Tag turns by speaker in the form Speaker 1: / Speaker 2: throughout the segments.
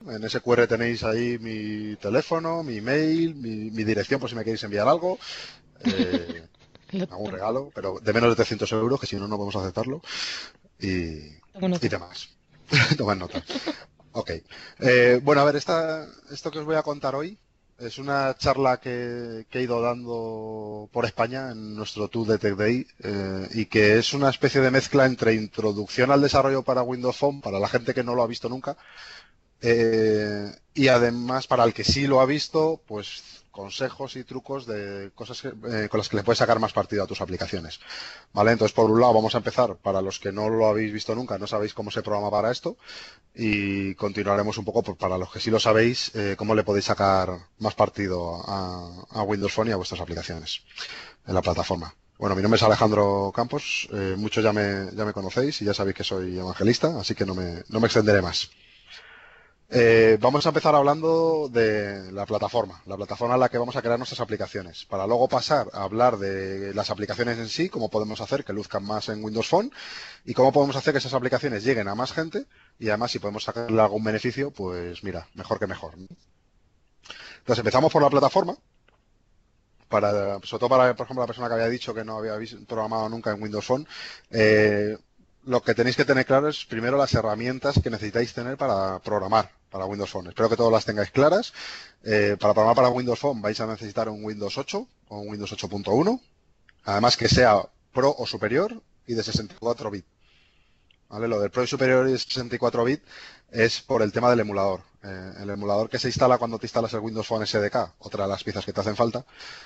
Speaker 1: En ese QR tenéis ahí mi teléfono, mi email, mi dirección por si me queréis enviar algo, eh,
Speaker 2: Lo
Speaker 1: algún
Speaker 2: tomo,
Speaker 1: regalo, pero de menos de 300 euros, que si no, no podemos aceptarlo, y,
Speaker 2: tomo
Speaker 1: y
Speaker 2: nota.
Speaker 1: demás. Tomad nota. Ok. Bueno, a ver, esto que os voy a contar hoy es una charla que he ido dando por España en nuestro Tour de Tech Day y que es una especie de mezcla entre introducción al desarrollo para Windows Phone, para la gente que no lo ha visto nunca, y además para el que sí lo ha visto, pues consejos y trucos de cosas con las que le puedes sacar más partido a tus aplicaciones. ¿Vale? Entonces, por un lado, vamos a empezar para los que no lo habéis visto nunca, no sabéis cómo se programa para esto y continuaremos un poco para los que sí lo sabéis, cómo le podéis sacar más partido a Windows Phone y a vuestras aplicaciones en la plataforma. Bueno, mi nombre es Alejandro Campos, muchos ya me conocéis y ya sabéis que soy evangelista, así que no me extenderé más. Vamos a empezar hablando de la plataforma en la que vamos a crear nuestras aplicaciones, para luego pasar a hablar de las aplicaciones en sí, cómo podemos hacer que luzcan más en Windows Phone y cómo podemos hacer que esas aplicaciones lleguen a más gente y además si podemos sacarle algún beneficio, pues mira, mejor que mejor. Entonces empezamos por la plataforma, sobre todo para, por ejemplo, la persona que había dicho que no había programado nunca en Windows Phone. eh, lo que tenéis que tener claro es primero las herramientas que necesitáis tener para programar para Windows Phone. Espero que todas las tengáis claras. Para programar para Windows Phone vais a necesitar un Windows 8 o un Windows 8.1, además que sea Pro o superior y de 64 bits. ¿Vale? Lo del Pro y superior y de 64 bits es por el tema del emulador. El emulador que se instala cuando te instalas el Windows Phone SDK, otra de las piezas que te hacen falta,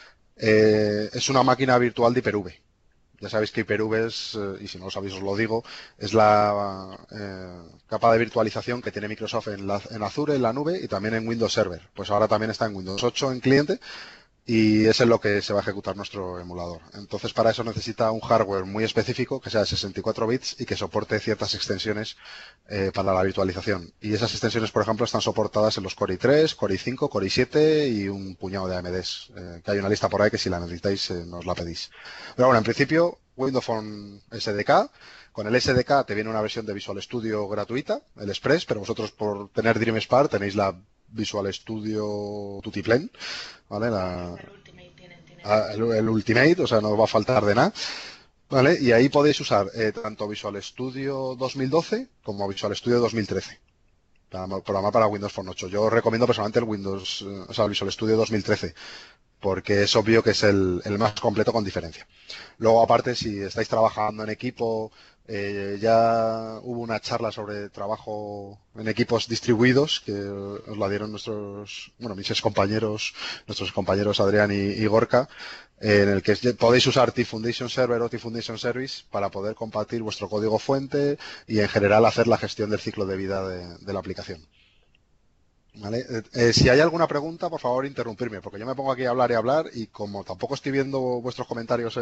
Speaker 1: es una máquina virtual de Hyper-V. Ya sabéis que Hyper-V es, y si no lo sabéis os lo digo, es la capa de virtualización que tiene Microsoft en Azure, en la nube y también en Windows Server. Pues ahora también está en Windows 8 en cliente y es en lo que se va a ejecutar nuestro emulador. Entonces, para eso necesita un hardware muy específico, que sea de 64 bits y que soporte ciertas extensiones para la virtualización. Y esas extensiones, por ejemplo, están soportadas en los Core i3, Core i5, Core i7 y un puñado de AMDs, que hay una lista por ahí que si la necesitáis nos la pedís. Pero bueno, en principio, Windows Phone SDK. Con el SDK te viene una versión de Visual Studio gratuita, el Express, pero vosotros por tener Dream Spark tenéis la Visual Studio Tutiplen, ¿vale?
Speaker 2: El Ultimate tienen ellos.
Speaker 1: El Ultimate, o sea, no va a faltar de nada, ¿vale? Y ahí podéis usar tanto Visual Studio 2012 como Visual Studio 2013 para programar para Windows Phone 8. Yo os recomiendo personalmente el o sea, el Visual Studio 2013, porque es obvio que es el más completo con diferencia. Luego, aparte, si estáis trabajando en equipo, ya hubo una charla sobre trabajo en equipos distribuidos que os la dieron mis nuestros compañeros Adrián y Gorka, en el que podéis usar T-Foundation Server o T-Foundation Service para poder compartir vuestro código fuente y en general hacer la gestión del ciclo de vida de la aplicación. ¿Vale? Si hay alguna pregunta, por favor, interrumpirme, porque yo me pongo aquí a hablar y hablar y como tampoco estoy viendo vuestros comentarios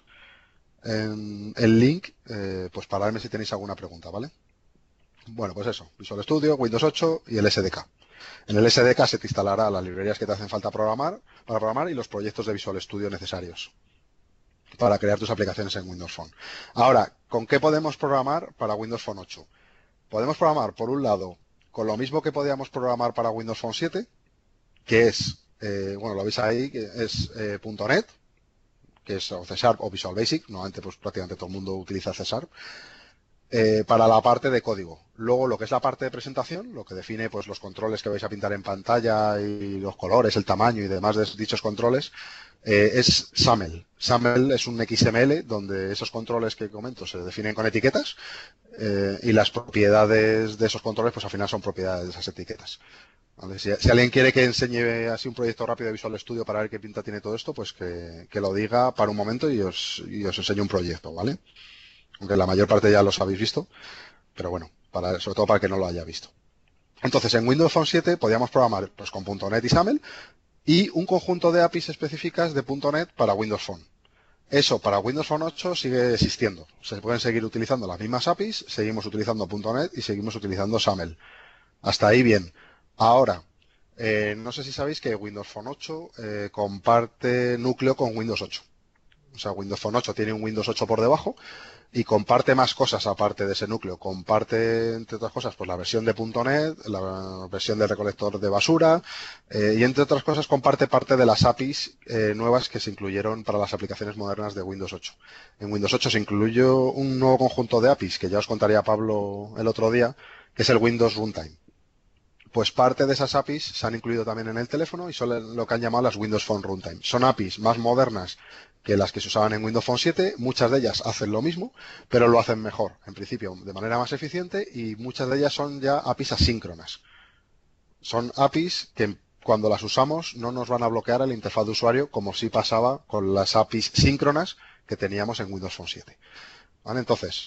Speaker 1: en el link, pues paradme si tenéis alguna pregunta, ¿vale? Bueno, pues eso, Visual Studio, Windows 8 y el SDK. En el SDK se te instalará las librerías que te hacen falta para programar y los proyectos de Visual Studio necesarios para crear tus aplicaciones en Windows Phone. Ahora, ¿con qué podemos programar para Windows Phone 8? Podemos programar, por un lado, con lo mismo que podíamos programar para Windows Phone 7, que es, bueno, lo veis ahí, que es .NET, que es o C Sharp o Visual Basic. Normalmente, pues prácticamente todo el mundo utiliza C Sharp. Para la parte de código. Luego, lo que es la parte de presentación, lo que define pues los controles que vais a pintar en pantalla y los colores, el tamaño y demás de dichos controles, es SAML. SAML es un XML donde esos controles que comento se definen con etiquetas y las propiedades de esos controles pues al final son propiedades de esas etiquetas. ¿Vale? Si alguien quiere que enseñe así un proyecto rápido de Visual Studio para ver qué pinta tiene todo esto, pues que lo diga para un momento y os enseño un proyecto, ¿vale? Aunque la mayor parte ya los habéis visto, pero bueno, sobre todo para el que no lo haya visto. Entonces, en Windows Phone 7 podíamos programar pues, con .NET y SAML y un conjunto de APIs específicas de .NET para Windows Phone. Eso para Windows Phone 8 sigue existiendo. Se pueden seguir utilizando las mismas APIs, seguimos utilizando .NET y seguimos utilizando SAML. Hasta ahí bien. Ahora, no sé si sabéis que Windows Phone 8 comparte núcleo con Windows 8. O sea, Windows Phone 8 tiene un Windows 8 por debajo y comparte más cosas aparte de ese núcleo. Comparte, entre otras cosas, pues la versión de .NET, la versión del recolector de basura y, entre otras cosas, comparte parte de las APIs nuevas que se incluyeron para las aplicaciones modernas de Windows 8. En Windows 8 se incluyó un nuevo conjunto de APIs que ya os contaría Pablo el otro día, que es el Windows Runtime. Pues parte de esas APIs se han incluido también en el teléfono y son lo que han llamado las Windows Phone Runtime. Son APIs más modernas que las que se usaban en Windows Phone 7. Muchas de ellas hacen lo mismo, pero lo hacen mejor, en principio, de manera más eficiente, y muchas de ellas son ya APIs asíncronas. Son APIs que cuando las usamos no nos van a bloquear el interfaz de usuario como sí pasaba con las APIs síncronas que teníamos en Windows Phone 7. ¿Vale? Entonces,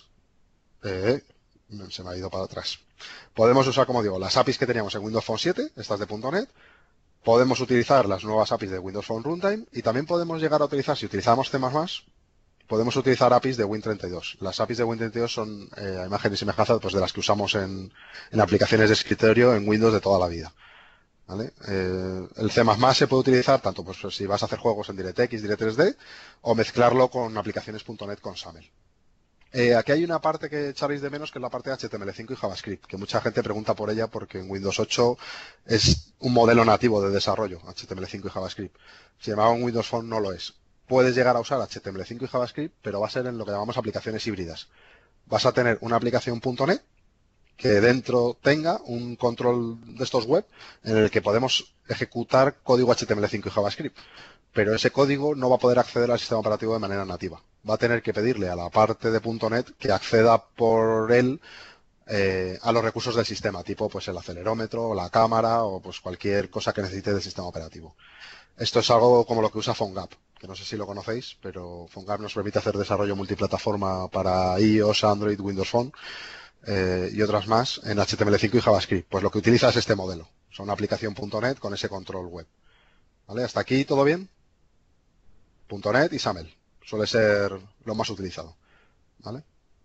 Speaker 1: se me ha ido para atrás. Podemos usar, como digo, las APIs que teníamos en Windows Phone 7, estas de .NET. Podemos utilizar las nuevas APIs de Windows Phone Runtime y también podemos llegar a utilizar, si utilizamos C++, podemos utilizar APIs de Win32. Las APIs de Win32 son a imagen y semejanza pues, de las que usamos en aplicaciones de escritorio en Windows de toda la vida. ¿Vale? El C++ se puede utilizar tanto pues, si vas a hacer juegos en DirectX, Direct3D o mezclarlo con aplicaciones .NET con SAML. Aquí hay una parte que echaréis de menos, que es la parte de HTML5 y JavaScript, que mucha gente pregunta por ella porque en Windows 8 es un modelo nativo de desarrollo, HTML5 y JavaScript. Sin embargo, en Windows Phone no lo es. Puedes llegar a usar HTML5 y JavaScript, pero va a ser en lo que llamamos aplicaciones híbridas. Vas a tener una aplicación .NET que dentro tenga un control de estos web en el que podemos ejecutar código HTML5 y JavaScript. Pero ese código no va a poder acceder al sistema operativo de manera nativa. Va a tener que pedirle a la parte de .NET que acceda por él a los recursos del sistema, tipo pues el acelerómetro, la cámara o pues cualquier cosa que necesite del sistema operativo. Esto es algo como lo que usa PhoneGap, que no sé si lo conocéis, pero PhoneGap nos permite hacer desarrollo multiplataforma para iOS, Android, Windows Phone y otras más en HTML5 y JavaScript. Pues lo que utiliza es este modelo. Son una aplicación .NET con ese control web. ¿Vale? ¿Hasta aquí todo bien? .NET y SAML. Suele ser lo más utilizado. ¿Vale?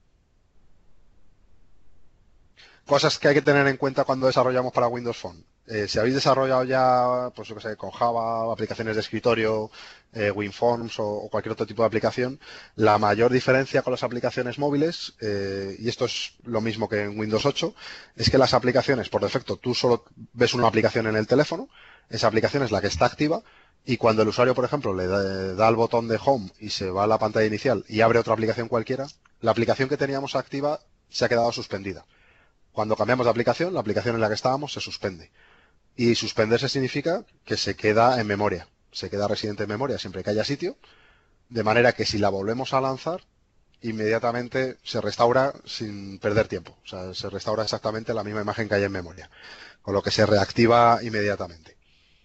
Speaker 1: Cosas que hay que tener en cuenta cuando desarrollamos para Windows Phone. Si habéis desarrollado ya, pues yo que sé, con Java, aplicaciones de escritorio, WinForms o cualquier otro tipo de aplicación, la mayor diferencia con las aplicaciones móviles, y esto es lo mismo que en Windows 8, es que las aplicaciones, por defecto, tú solo ves una aplicación en el teléfono, esa aplicación es la que está activa, y cuando el usuario, por ejemplo, le da al botón de Home y se va a la pantalla inicial y abre otra aplicación cualquiera, la aplicación que teníamos activa se ha quedado suspendida. Cuando cambiamos de aplicación, la aplicación en la que estábamos se suspende. Y suspenderse significa que se queda en memoria. Se queda residente en memoria siempre que haya sitio, de manera que si la volvemos a lanzar, inmediatamente se restaura sin perder tiempo. O sea, se restaura exactamente la misma imagen que hay en memoria, con lo que se reactiva inmediatamente.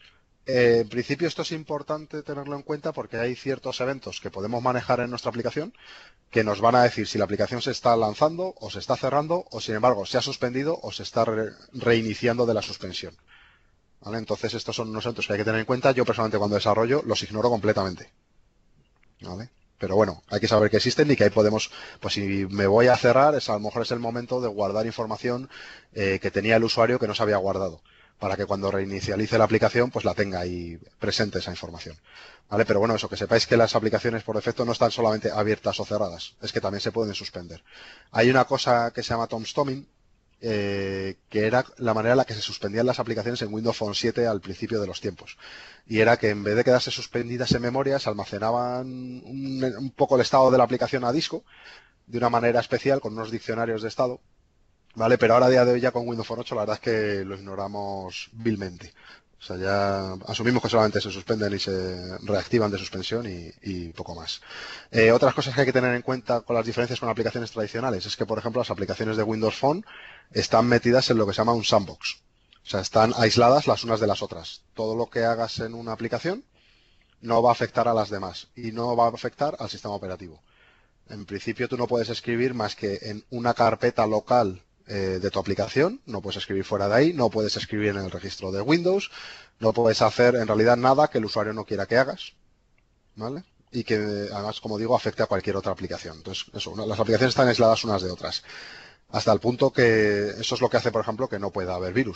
Speaker 1: En principio esto es importante tenerlo en cuenta porque hay ciertos eventos que podemos manejar en nuestra aplicación que nos van a decir si la aplicación se está lanzando o se está cerrando o, sin embargo, se ha suspendido o se está reiniciando de la suspensión. ¿Vale? Entonces estos son unos eventos que hay que tener en cuenta. Yo personalmente cuando desarrollo los ignoro completamente. ¿Vale? Pero bueno, hay que saber que existen y que ahí podemos, pues si me voy a cerrar, a lo mejor es el momento de guardar información que tenía el usuario que no se había guardado, para que cuando reinicialice la aplicación, pues la tenga ahí presente esa información. ¿Vale? Pero bueno, eso, que sepáis que las aplicaciones por defecto no están solamente abiertas o cerradas, es que también se pueden suspender. Hay una cosa que se llama tombstopping, que era la manera en la que se suspendían las aplicaciones en Windows Phone 7 al principio de los tiempos. Y era que en vez de quedarse suspendidas en memoria, se almacenaban un poco el estado de la aplicación a disco, de una manera especial, con unos diccionarios de estado. ¿Vale? Pero ahora a día de hoy ya con Windows Phone 8 la verdad es que lo ignoramos vilmente. O sea, ya asumimos que solamente se suspenden y se reactivan de suspensión y poco más. Otras cosas que hay que tener en cuenta con las diferencias con aplicaciones tradicionales es que, por ejemplo, las aplicaciones de Windows Phone están metidas en lo que se llama un sandbox. O sea, están aisladas las unas de las otras. Todo lo que hagas en una aplicación no va a afectar a las demás y no va a afectar al sistema operativo. En principio tú no puedes escribir más que en una carpeta local de tu aplicación, no puedes escribir fuera de ahí, no puedes escribir en el registro de Windows, no puedes hacer en realidad nada que el usuario no quiera que hagas, ¿vale? Y que además, como digo, afecte a cualquier otra aplicación. Entonces, eso, las aplicaciones están aisladas unas de otras, hasta el punto que eso es lo que hace, por ejemplo, que no pueda haber virus.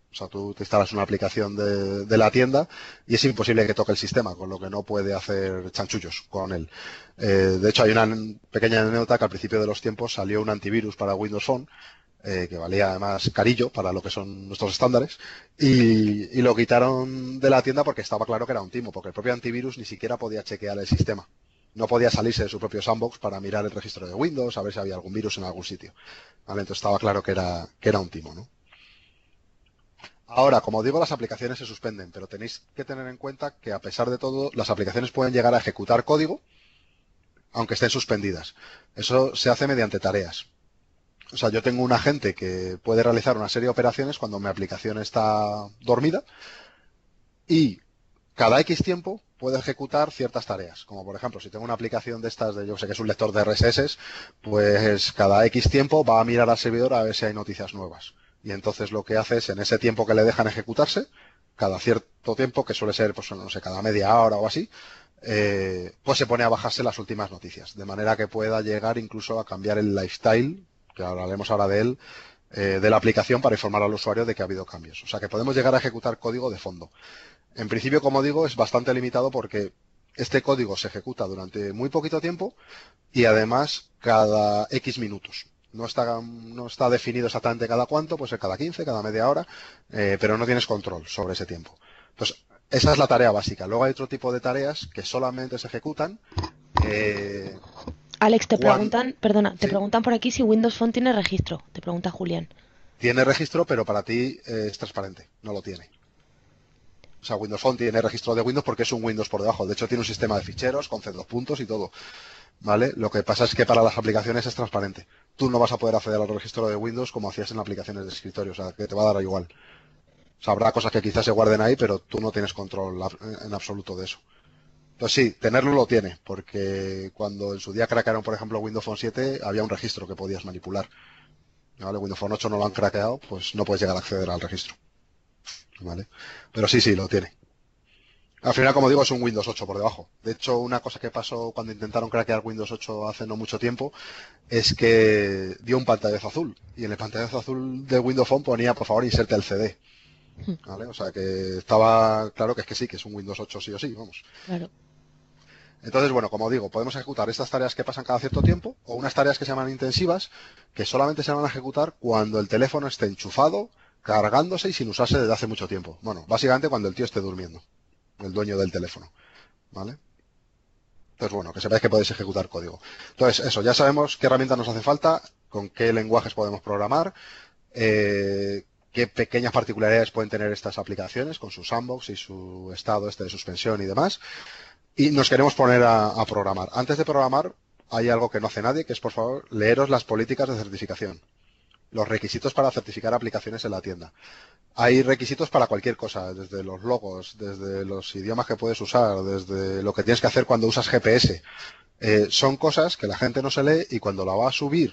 Speaker 1: O sea, tú te instalas una aplicación de la tienda y es imposible que toque el sistema, con lo que no puede hacer chanchullos con él. De hecho, hay una pequeña anécdota que al principio de los tiempos salió un antivirus para Windows Phone, que valía además carillo para lo que son nuestros estándares, y lo quitaron de la tienda porque estaba claro que era un timo, porque el propio antivirus ni siquiera podía chequear el sistema. No podía salirse de su propio sandbox para mirar el registro de Windows, a ver si había algún virus en algún sitio. ¿Vale? Entonces estaba claro que era un timo, ¿no? Ahora, como digo, las aplicaciones se suspenden, pero tenéis que tener en cuenta que a pesar de todo, las aplicaciones pueden llegar a ejecutar código, aunque estén suspendidas. Eso se hace mediante tareas. O sea, yo tengo un agente que puede realizar una serie de operaciones cuando mi aplicación está dormida y cada X tiempo puede ejecutar ciertas tareas. Como por ejemplo, si tengo una aplicación de estas, yo sé que es un lector de RSS, pues cada X tiempo va a mirar al servidor a ver si hay noticias nuevas. Y entonces lo que hace es, en ese tiempo que le dejan ejecutarse, cada cierto tiempo, que suele ser, pues no sé, cada media hora o así, pues se pone a bajarse las últimas noticias, de manera que pueda llegar incluso a cambiar el lifestyle, que hablaremos ahora de él, de la aplicación para informar al usuario de que ha habido cambios. O sea que podemos llegar a ejecutar código de fondo. En principio, como digo, es bastante limitado porque este código se ejecuta durante muy poquito tiempo y además cada X minutos. No está definido exactamente cada cuánto, puede ser cada 15, cada media hora, pero no tienes control sobre ese tiempo. Entonces, esa es la tarea básica. Luego hay otro tipo de tareas que solamente se ejecutan
Speaker 2: Alex, te
Speaker 1: cuando...
Speaker 2: preguntan, perdona, te
Speaker 1: ¿Sí?
Speaker 2: preguntan por aquí si Windows Phone tiene registro. Te pregunta Julián.
Speaker 1: Tiene registro, pero para ti es transparente, no lo tiene. O sea, Windows Phone tiene registro de Windows porque es un Windows por debajo. De hecho, tiene un sistema de ficheros con C2 puntos y todo. ¿Vale? Lo que pasa es que para las aplicaciones es transparente. Tú no vas a poder acceder al registro de Windows como hacías en aplicaciones de escritorio. O sea, que te va a dar igual. O sea, habrá cosas que quizás se guarden ahí, pero tú no tienes control en absoluto de eso. Entonces sí, tenerlo lo tiene, porque cuando en su día craquearon, por ejemplo, Windows Phone 7, había un registro que podías manipular. ¿Vale? Windows Phone 8 no lo han craqueado, pues no puedes llegar a acceder al registro. ¿Vale? Pero sí, sí, lo tiene. Al final, como digo, es un Windows 8 por debajo. De hecho, una cosa que pasó cuando intentaron craquear Windows 8 hace no mucho tiempo es que dio un pantallazo azul. Y en el pantallazo azul de Windows Phone ponía, por favor, inserte el CD. ¿Vale? O sea que estaba claro que es que sí, que es un Windows 8 sí o sí, vamos.
Speaker 2: Claro.
Speaker 1: Entonces, bueno, como digo, podemos ejecutar estas tareas que pasan cada cierto tiempo o unas tareas que se llaman intensivas, que solamente se van a ejecutar cuando el teléfono esté enchufado, cargándose y sin usarse desde hace mucho tiempo. Bueno, básicamente cuando el tío esté durmiendo, el dueño del teléfono. ¿Vale? Entonces, bueno, que sepáis que podéis ejecutar código. Entonces, eso, ya sabemos qué herramientas nos hace falta, con qué lenguajes podemos programar, qué pequeñas particularidades pueden tener estas aplicaciones con su sandbox y su estado de suspensión y demás. Y nos queremos poner a programar. Antes de programar, hay algo que no hace nadie, que es, por favor, leeros las políticas de certificación. Los requisitos para certificar aplicaciones en la tienda. Hay requisitos para cualquier cosa, desde los logos, desde los idiomas que puedes usar, desde lo que tienes que hacer cuando usas GPS. Son cosas que la gente no se lee y cuando la va a subir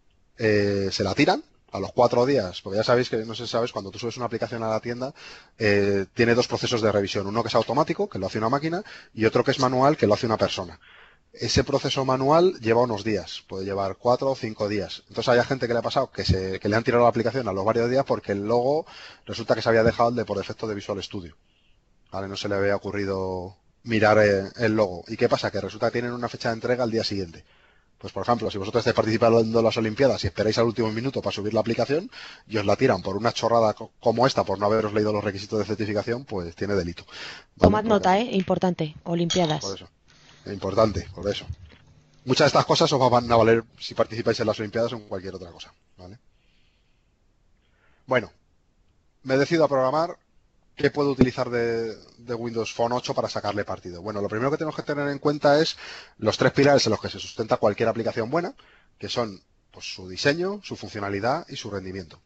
Speaker 1: se la tiran a los 4 días, porque ya sabéis que, no sé si sabes, cuando tú subes una aplicación a la tienda, tiene dos procesos de revisión. Uno que es automático, que lo hace una máquina, y otro que es manual, que lo hace una persona. Ese proceso manual lleva unos días, puede llevar 4 o 5 días. Entonces hay gente que le ha pasado que le han tirado la aplicación a los varios días porque el logo resulta que se había dejado el de por defecto de Visual Studio. ¿Vale? No se le había ocurrido mirar el logo. ¿Y qué pasa? Que resulta que tienen una fecha de entrega al día siguiente. Pues, por ejemplo, si vosotros estáis participando en las Olimpiadas y esperáis al último minuto para subir la aplicación y os la tiran por una chorrada como esta, por no haberos leído los requisitos de certificación, pues tiene delito. ¿Vale?
Speaker 2: Tomad nota, Importante.
Speaker 1: Por
Speaker 2: Olimpiadas.
Speaker 1: eso. Es importante, por eso. Muchas de estas cosas os van a valer si participáis en las Olimpiadas o en cualquier otra cosa. ¿Vale? Bueno, me decido a programar. ¿Qué puedo utilizar de Windows Phone 8 para sacarle partido? Bueno, lo primero que tenemos que tener en cuenta es los tres pilares en los que se sustenta cualquier aplicación buena, que son pues, su diseño, su funcionalidad y su rendimiento.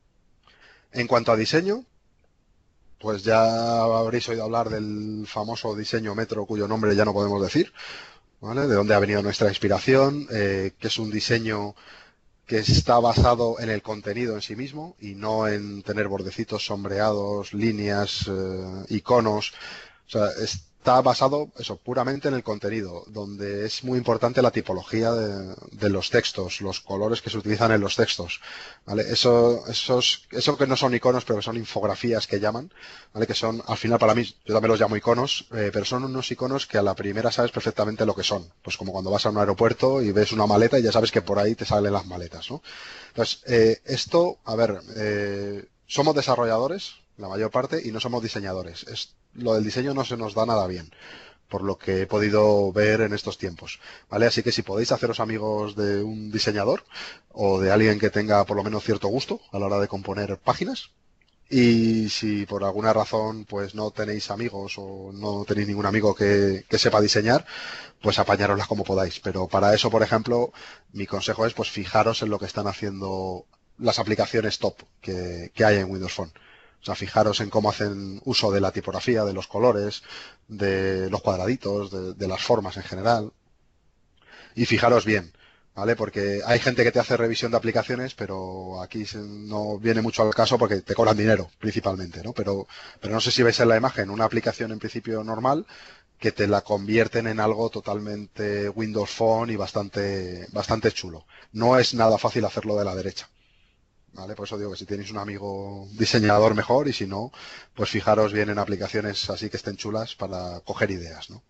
Speaker 1: En cuanto a diseño, pues ya habréis oído hablar del famoso diseño Metro, cuyo nombre ya no podemos decir, ¿vale? De dónde ha venido nuestra inspiración, que es un diseño que está basado en el contenido en sí mismo y no en tener bordecitos sombreados, líneas, iconos. O sea, está basado eso puramente en el contenido, donde es muy importante la tipología de los textos, los colores que se utilizan en los textos, ¿vale? Eso que no son iconos, pero que son infografías que llaman, ¿vale? Que son, al final para mí, yo también los llamo iconos, pero son unos iconos que a la primera sabes perfectamente lo que son. Pues como cuando vas a un aeropuerto y ves una maleta y ya sabes que por ahí te salen las maletas, ¿no? Entonces, esto, a ver, somos desarrolladores, la mayor parte, y no somos diseñadores. Lo del diseño no se nos da nada bien, por lo que he podido ver en estos tiempos, ¿vale? Así que si podéis haceros amigos de un diseñador o de alguien que tenga por lo menos cierto gusto a la hora de componer páginas, y si por alguna razón pues no tenéis amigos o no tenéis ningún amigo que sepa diseñar, pues apañároslas como podáis. Pero para eso, por ejemplo, mi consejo es pues fijaros en lo que están haciendo las aplicaciones top que hay en Windows Phone. O sea, fijaros en cómo hacen uso de la tipografía, de los colores, de los cuadraditos, de las formas en general. Y fijaros bien, ¿vale? Porque hay gente que te hace revisión de aplicaciones, pero aquí no viene mucho al caso porque te cobran dinero, principalmente, ¿no? Pero no sé si veis en la imagen una aplicación en principio normal que te la convierten en algo totalmente Windows Phone y bastante chulo. No es nada fácil hacerlo de la derecha. ¿Vale? Por eso digo que si tenéis un amigo diseñador mejor y si no, pues fijaros bien en aplicaciones así que estén chulas para coger ideas, ¿no?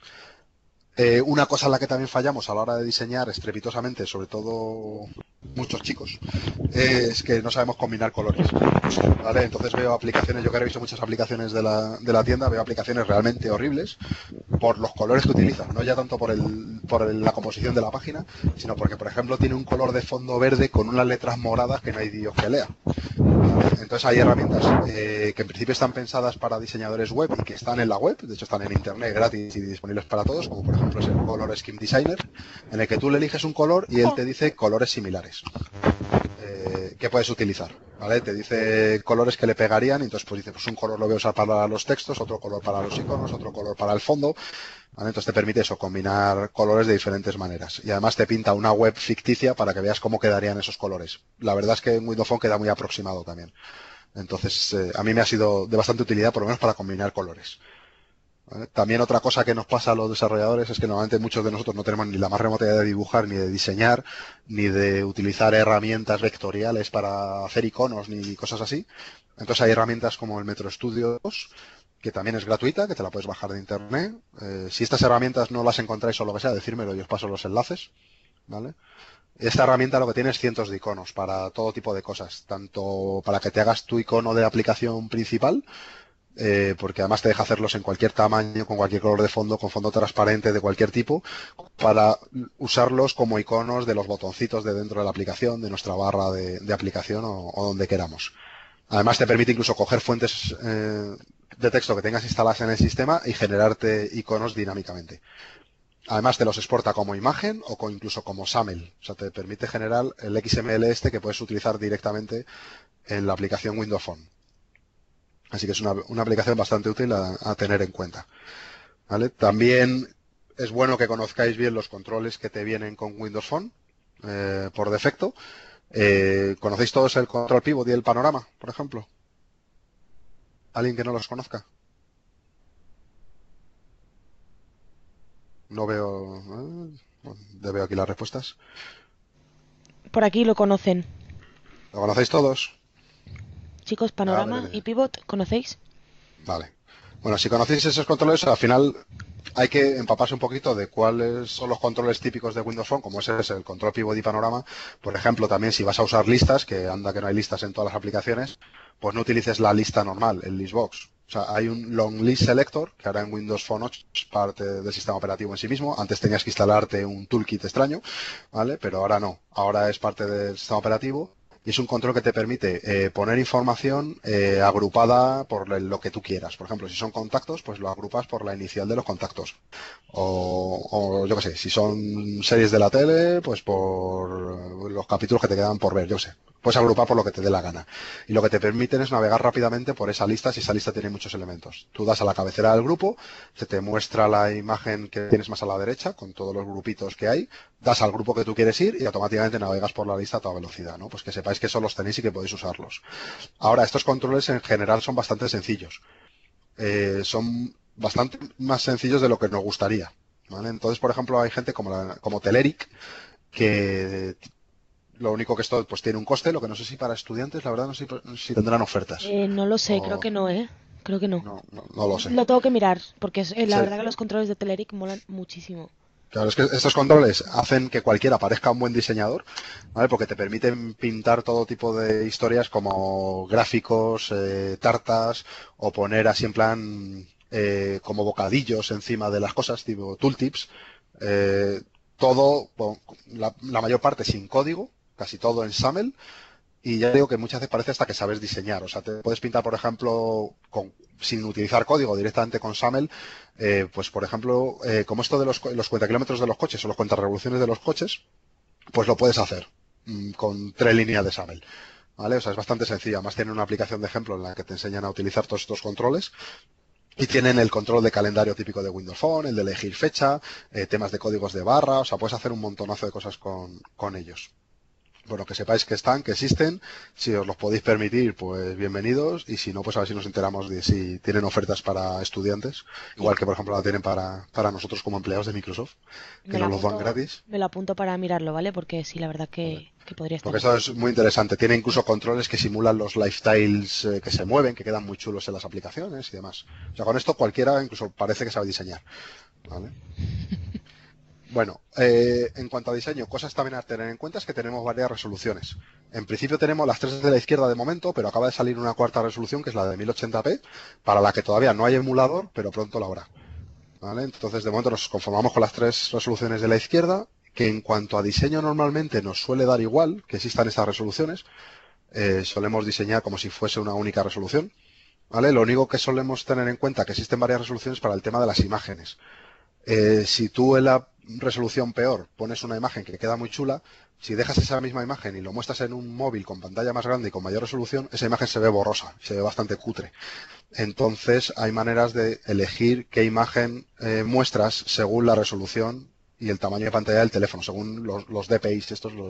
Speaker 1: Una cosa en la que también fallamos a la hora de diseñar estrepitosamente, sobre todo muchos chicos, es que no sabemos combinar colores. ¿Vale? Entonces veo aplicaciones, yo que he visto muchas aplicaciones de la tienda, veo aplicaciones realmente horribles por los colores que utilizan, no ya tanto por la composición de la página, sino porque, por ejemplo, tiene un color de fondo verde con unas letras moradas que no hay Dios que lea. Entonces hay herramientas que en principio están pensadas para diseñadores web y que están en la web, de hecho están en internet gratis y disponibles para todos, como por ejemplo es el Color Scheme Designer, en el que tú le eliges un color y él te dice colores similares que puedes utilizar, ¿vale? Te dice colores que le pegarían, y entonces pues dice, pues un color lo voy a usar para los textos, otro color para los iconos, otro color para el fondo, ¿vale? Entonces te permite eso, combinar colores de diferentes maneras. Y además te pinta una web ficticia para que veas cómo quedarían esos colores. La verdad es que en Windows Phone queda muy aproximado también. Entonces, a mí me ha sido de bastante utilidad, por lo menos para combinar colores. ¿Vale? También otra cosa que nos pasa a los desarrolladores es que normalmente muchos de nosotros no tenemos ni la más remota idea de dibujar, ni de diseñar, ni de utilizar herramientas vectoriales para hacer iconos, ni cosas así. Entonces hay herramientas como el Metro Studio 2, que también es gratuita, que te la puedes bajar de internet. Si estas herramientas no las encontráis o lo que sea, decírmelo y os paso los enlaces, ¿vale? Esta herramienta lo que tiene es cientos de iconos para todo tipo de cosas, tanto para que te hagas tu icono de aplicación principal, porque además te deja hacerlos en cualquier tamaño, con cualquier color de fondo, con fondo transparente de cualquier tipo, para usarlos como iconos de los botoncitos de dentro de la aplicación, de nuestra barra de aplicación o donde queramos. Además te permite incluso coger fuentes de texto que tengas instaladas en el sistema y generarte iconos dinámicamente. Además te los exporta como imagen o incluso como SAML. O sea, te permite generar el XML que puedes utilizar directamente en la aplicación Windows Phone. Así que es una aplicación bastante útil a tener en cuenta. ¿Vale? También es bueno que conozcáis bien los controles que te vienen con Windows Phone por defecto. ¿Conocéis todos el control pivot y el panorama, por ejemplo? ¿Alguien que no los conozca? No veo... veo aquí las respuestas.
Speaker 2: Por aquí lo conocen.
Speaker 1: ¿Lo conocéis todos?
Speaker 2: Chicos, panorama y pivot, ¿conocéis?
Speaker 1: Vale. Bueno, si conocéis esos controles, al final hay que empaparse un poquito de cuáles son los controles típicos de Windows Phone, como ese es el control pivot y panorama. Por ejemplo, también si vas a usar listas, que anda que no hay listas en todas las aplicaciones, pues no utilices la lista normal, el listbox. O sea, hay un long list selector, que ahora en Windows Phone 8 es parte del sistema operativo en sí mismo. Antes tenías que instalarte un toolkit extraño, ¿vale? Pero ahora no. Ahora es parte del sistema operativo. Y es un control que te permite poner información agrupada por lo que tú quieras. Por ejemplo, si son contactos, pues lo agrupas por la inicial de los contactos. O yo qué sé, si son series de la tele, pues por los capítulos que te quedan por ver, yo qué sé. Puedes agrupar por lo que te dé la gana. Y lo que te permiten es navegar rápidamente por esa lista si esa lista tiene muchos elementos. Tú das a la cabecera del grupo, se te muestra la imagen que tienes más a la derecha, con todos los grupitos que hay, das al grupo que tú quieres ir y automáticamente navegas por la lista a toda velocidad, ¿no? Pues que sepáis que esos los tenéis y que podéis usarlos. Ahora, estos controles en general son bastante sencillos. Son bastante más sencillos de lo que nos gustaría, ¿vale? Entonces, por ejemplo, hay gente como Telerik, que lo único que esto pues tiene un coste, lo que no sé si para estudiantes, la verdad no sé si tendrán ofertas.
Speaker 2: No lo sé, creo
Speaker 1: O,
Speaker 2: que no, ¿eh? Creo que no.
Speaker 1: no lo sé.
Speaker 2: Lo tengo que mirar, porque la
Speaker 1: Se-
Speaker 2: verdad que los controles de Telerik molan muchísimo.
Speaker 1: Claro, es que estos controles hacen que cualquiera parezca un buen diseñador, ¿vale? Porque te permiten pintar todo tipo de historias como gráficos, tartas, o poner así en plan como bocadillos encima de las cosas, tipo tooltips. eh, Todo, bueno, la mayor parte sin código, casi todo en SAML, y ya digo que muchas veces parece hasta que sabes diseñar. O sea, te puedes pintar, por ejemplo, sin utilizar código, directamente con SAML, pues por ejemplo, como esto de los cuentakilómetros de los coches o los cuentarevoluciones de los coches, pues lo puedes hacer con 3 líneas de SAML. ¿Vale? O sea, es bastante sencillo. Además tienen una aplicación de ejemplo en la que te enseñan a utilizar todos estos controles. Y tienen el control de calendario típico de Windows Phone, el de elegir fecha, temas de códigos de barra, o sea, puedes hacer un montonazo de cosas con ellos. Bueno, que sepáis que están, que existen. Si os los podéis permitir, pues bienvenidos. Y si no, pues a ver si nos enteramos de si tienen ofertas para estudiantes.
Speaker 2: Sí,
Speaker 1: Igual que, por ejemplo, la tienen para nosotros como empleados de Microsoft, que nos los dan gratis.
Speaker 2: me lo apunto para mirarlo, ¿vale? Porque sí, la verdad
Speaker 1: Vale.
Speaker 2: que podría estar
Speaker 1: Porque
Speaker 2: bien.
Speaker 1: eso es muy interesante. Tiene incluso controles que simulan los lifestyles que se mueven, que quedan muy chulos en las aplicaciones y demás. O sea, con esto cualquiera incluso parece que sabe diseñar. ¿Vale? Bueno, en cuanto a diseño, cosas también a tener en cuenta es que tenemos varias resoluciones. En principio tenemos las tres de la izquierda de momento, pero acaba de salir una cuarta resolución que es la de 1080p, para la que todavía no hay emulador, pero pronto la habrá. ¿Vale? Entonces, de momento nos conformamos con las tres resoluciones de la izquierda, que en cuanto a diseño normalmente nos suele dar igual que existan estas resoluciones. Solemos diseñar como si fuese una única resolución. ¿Vale? Lo único que solemos tener en cuenta es que existen varias resoluciones para el tema de las imágenes. Si tú en la resolución peor pones una imagen que queda muy chula, si dejas esa misma imagen y lo muestras en un móvil con pantalla más grande y con mayor resolución, esa imagen se ve borrosa, se ve bastante cutre. Entonces hay maneras de elegir qué imagen muestras según la resolución y el tamaño de pantalla del teléfono, según los DPIs,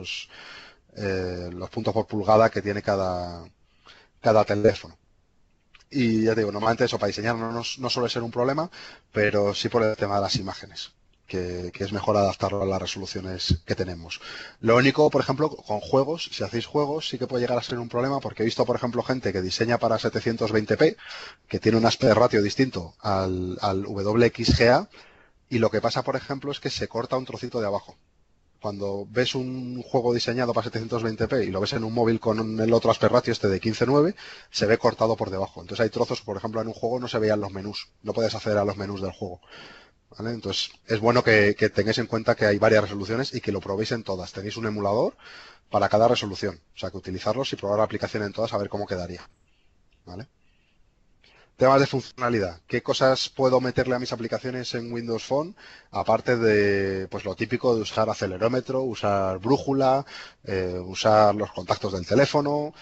Speaker 1: los puntos por pulgada que tiene cada teléfono. Y ya te digo, normalmente eso para diseñar no suele ser un problema, pero sí por el tema de las imágenes, que es mejor adaptarlo a las resoluciones que tenemos. Lo único, por ejemplo, con juegos, si hacéis juegos, sí que puede llegar a ser un problema, porque he visto, por ejemplo, gente que diseña para 720p, que tiene un aspect ratio distinto al WXGA, y lo que pasa, por ejemplo, es que se corta un trocito de abajo. Cuando ves un juego diseñado para 720p y lo ves en un móvil con el otro aspect ratio este de 15:9, se ve cortado por debajo. Entonces hay trozos, por ejemplo, en un juego no se veían los menús, no puedes acceder a los menús del juego. ¿Vale? Entonces es bueno que tengáis en cuenta que hay varias resoluciones y que lo probéis en todas. Tenéis un emulador para cada resolución, o sea que utilizarlos y probar la aplicación en todas a ver cómo quedaría. ¿Vale? Temas de funcionalidad. ¿Qué cosas puedo meterle a mis aplicaciones en Windows Phone? Aparte de pues lo típico de usar acelerómetro, usar brújula, usar los contactos del teléfono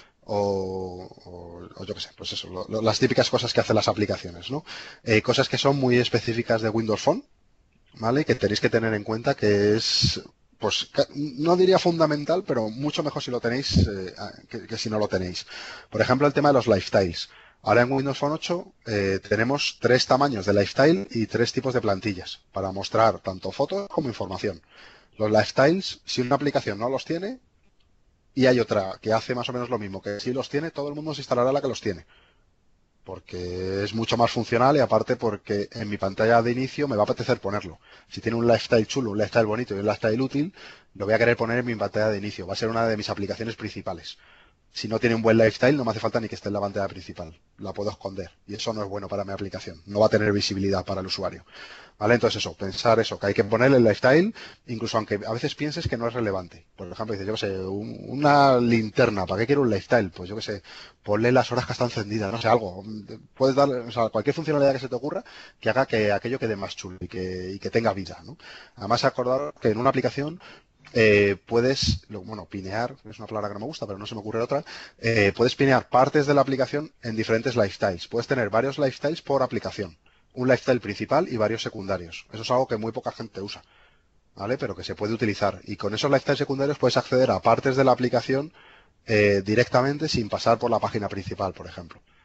Speaker 1: o yo qué sé, pues eso, las típicas cosas que hacen las aplicaciones, ¿no? Cosas que son muy específicas de Windows Phone, ¿vale? Que tenéis que tener en cuenta que es, pues, no diría fundamental, pero mucho mejor si lo tenéis que si no lo tenéis. Por ejemplo, el tema de los lifestyles. Ahora en Windows Phone 8 tenemos 3 tamaños de lifestyle y 3 tipos de plantillas para mostrar tanto fotos como información. Los lifestyles, si una aplicación no los tiene y hay otra que hace más o menos lo mismo, que si los tiene, todo el mundo se instalará la que los tiene porque es mucho más funcional y aparte porque en mi pantalla de inicio me va a apetecer ponerlo. Si tiene un lifestyle chulo, un lifestyle bonito y un lifestyle útil, lo voy a querer poner en mi pantalla de inicio. Va a ser una de mis aplicaciones principales. Si no tiene un buen lifestyle, no me hace falta ni que esté en la pantalla principal. La puedo esconder. Y eso no es bueno para mi aplicación. No va a tener visibilidad para el usuario. ¿Vale? Entonces eso, pensar eso, que hay que ponerle el lifestyle, incluso aunque a veces pienses que no es relevante. Por ejemplo, dices, yo qué sé, una linterna, ¿para qué quiero un lifestyle? Pues yo qué sé, ponle las horas que está encendida, no sé, algo. Puedes darle, o sea, cualquier funcionalidad que se te ocurra que haga que aquello quede más chulo y que tenga vida, ¿no? Además, acordar que en una aplicación puedes, bueno, pinear, es una palabra que no me gusta, pero no se me ocurre otra, puedes pinear partes de la aplicación en diferentes lifestyles. Puedes tener varios lifestyles por aplicación. Un lifestyle principal y varios secundarios. Eso es algo que muy poca gente usa, ¿vale? Pero que se puede utilizar. Y con esos lifestyles secundarios puedes acceder a partes de la aplicación directamente sin pasar por la página principal, por ejemplo.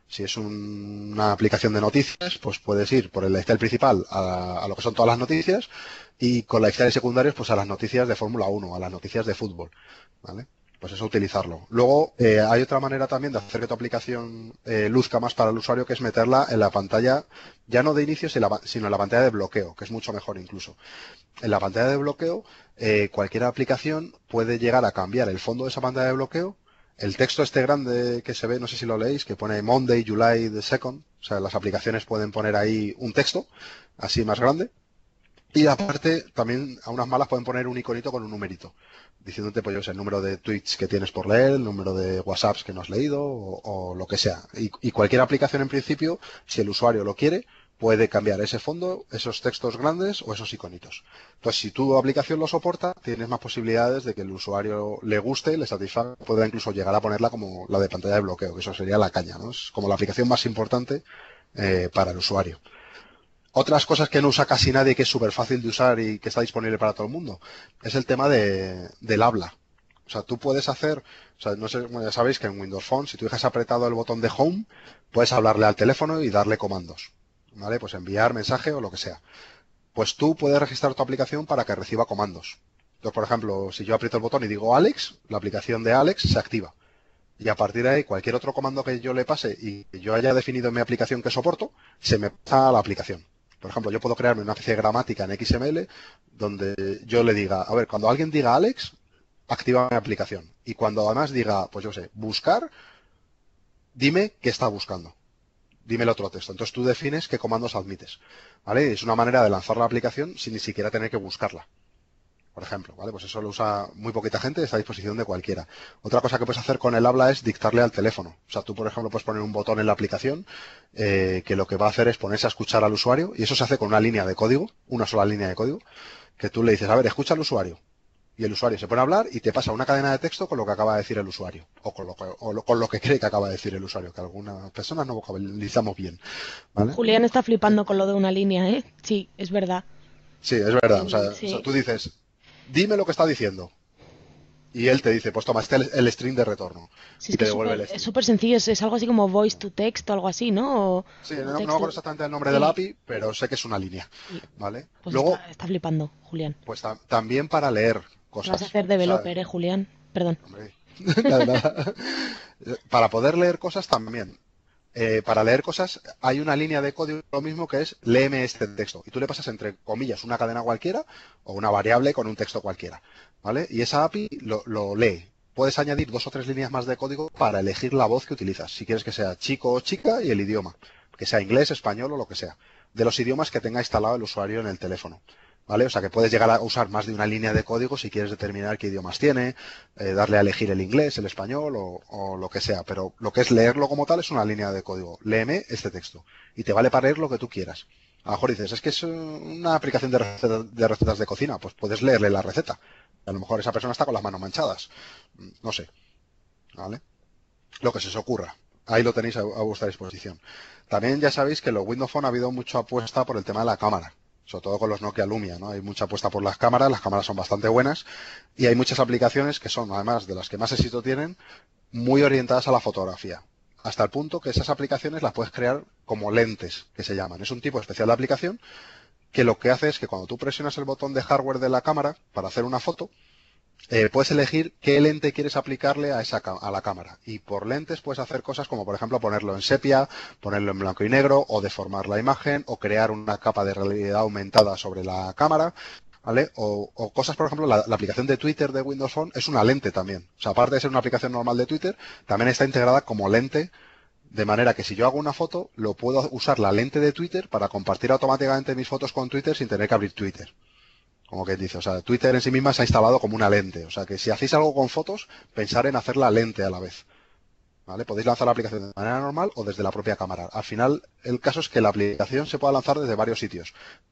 Speaker 1: Si es una aplicación de noticias, pues puedes ir por el Excel principal a lo que son todas las noticias y con la Excel de secundarios pues a las noticias de Fórmula 1, a las noticias de fútbol, ¿vale? Pues eso, utilizarlo. Luego, hay otra manera también de hacer que tu aplicación luzca más para el usuario, que es meterla en la pantalla, ya no de inicio, sino en la pantalla de bloqueo, que es mucho mejor incluso. En la pantalla de bloqueo, cualquier aplicación puede llegar a cambiar el fondo de esa pantalla de bloqueo. El texto este grande que se ve, no sé si lo leéis, que pone Monday, July the 2nd, o sea, las aplicaciones pueden poner ahí un texto, así más grande. Y aparte, también a unas malas pueden poner un iconito con un numerito, diciéndote, pues yo sé, el número de tweets que tienes por leer, el número de WhatsApps que no has leído o lo que sea. Y cualquier aplicación en principio, si el usuario lo quiere, puede cambiar ese fondo, esos textos grandes o esos iconitos. Entonces, si tu aplicación lo soporta, tienes más posibilidades de que el usuario le guste, le satisfaga, pueda incluso llegar a ponerla como la de pantalla de bloqueo, que eso sería la caña, ¿no? Es como la aplicación más importante para el usuario. Otras cosas que no usa casi nadie, que es súper fácil de usar y que está disponible para todo el mundo, es el tema del habla. O sea, tú puedes hacer, o sea, no sé, bueno, ya sabéis que en Windows Phone, si tú dejas apretado el botón de Home, puedes hablarle al teléfono y darle comandos, ¿vale? Pues enviar mensaje o lo que sea. Pues tú puedes registrar tu aplicación para que reciba comandos. Entonces, por ejemplo, si yo aprieto el botón y digo Alex, la aplicación de Alex se activa. Y a partir de ahí, cualquier otro comando que yo le pase y que yo haya definido en mi aplicación que soporto, se me pasa a la aplicación. Por ejemplo, yo puedo crearme una especie de gramática en XML donde yo le diga, a ver, cuando alguien diga Alex, activa mi aplicación. Y cuando además diga, pues yo sé, buscar, dime qué está buscando. Dime el otro texto. Entonces tú defines qué comandos admites, ¿vale? Es una manera de lanzar la aplicación sin ni siquiera tener que buscarla, por ejemplo, ¿vale? Pues eso lo usa muy poquita gente, está a disposición de cualquiera. Otra cosa que puedes hacer con el habla es dictarle al teléfono. O sea, tú, por ejemplo, puedes poner un botón en la aplicación que lo que va a hacer es ponerse a escuchar al usuario, y eso se hace con una línea de código, una sola línea de código, que tú le dices, a ver, escucha al usuario. Y el usuario se pone a hablar y te pasa una cadena de texto con lo que acaba de decir el usuario, o con lo que cree que acaba de decir el usuario, que algunas personas no vocalizamos bien, ¿vale?
Speaker 2: Julián está flipando con lo de una línea, ¿eh? Sí, es verdad.
Speaker 1: Sí, es verdad. O sea,
Speaker 2: Sí.
Speaker 1: tú dices, dime lo que está diciendo. Y él te dice, pues toma, este es el string de retorno.
Speaker 2: Sí,
Speaker 1: Y
Speaker 2: es que
Speaker 1: te devuelve el
Speaker 2: es
Speaker 1: string.
Speaker 2: súper sencillo, es algo así como voice to text o algo así, ¿no?
Speaker 1: Sí,
Speaker 2: O
Speaker 1: no me
Speaker 2: text
Speaker 1: acuerdo
Speaker 2: to...
Speaker 1: exactamente el nombre del
Speaker 2: Sí,
Speaker 1: API, pero sé que es una línea,
Speaker 2: sí.
Speaker 1: ¿vale?
Speaker 2: Pues
Speaker 1: Luego,
Speaker 2: está flipando, Julián.
Speaker 1: pues también para leer
Speaker 2: Te vas a
Speaker 1: cosas.
Speaker 2: hacer
Speaker 1: O sea,
Speaker 2: developer, Julián? Perdón.
Speaker 1: hombre, nada, nada. Para poder leer cosas también. Para leer cosas hay una línea de código, lo mismo, que es léeme este texto. Y tú le pasas entre comillas una cadena cualquiera o una variable con un texto cualquiera, ¿vale? Y esa API lo lee. Puedes añadir 2 o 3 líneas más de código para elegir la voz que utilizas. Si quieres que sea chico o chica y el idioma. Que sea inglés, español o lo que sea. De los idiomas que tenga instalado el usuario en el teléfono. ¿Vale? O sea que puedes llegar a usar más de una línea de código si quieres determinar qué idiomas tiene, darle a elegir el inglés, el español o lo que sea. Pero lo que es leerlo como tal es una línea de código. Léeme este texto. Y te vale para leer lo que tú quieras. A lo mejor dices, es que es una aplicación de recetas de cocina. Pues puedes leerle la receta. A lo mejor esa persona está con las manos manchadas. No sé. ¿Vale? Lo que se os ocurra. Ahí lo tenéis a vuestra disposición. También ya sabéis que en los Windows Phone ha habido mucha apuesta por el tema de la cámara, sobre todo con los Nokia Lumia, ¿no? Hay mucha apuesta por las cámaras son bastante buenas y hay muchas aplicaciones que son, además de las que más éxito tienen, muy orientadas a la fotografía. Hasta el punto que esas aplicaciones las puedes crear como lentes, que se llaman. Es un tipo especial de aplicación que lo que hace es que cuando tú presionas el botón de hardware de la cámara para hacer una foto, puedes elegir qué lente quieres aplicarle a la cámara. Y por lentes puedes hacer cosas como, por ejemplo, ponerlo en sepia, ponerlo en blanco y negro, o deformar la imagen, o crear una capa de realidad aumentada sobre la cámara, ¿vale? O cosas, por ejemplo, la aplicación de Twitter de Windows Phone es una lente también. O sea, aparte de ser una aplicación normal de Twitter, también está integrada como lente, de manera que si yo hago una foto, lo puedo usar la lente de Twitter para compartir automáticamente mis fotos con Twitter sin tener que abrir Twitter. Como que dice, o sea, Twitter en sí misma se ha instalado como una lente. O sea, que si hacéis algo con fotos, pensar en hacer la lente a la vez. ¿Vale? Podéis lanzar la aplicación de manera normal o desde la propia cámara. Al final, el caso es que la aplicación se pueda lanzar desde varios sitios.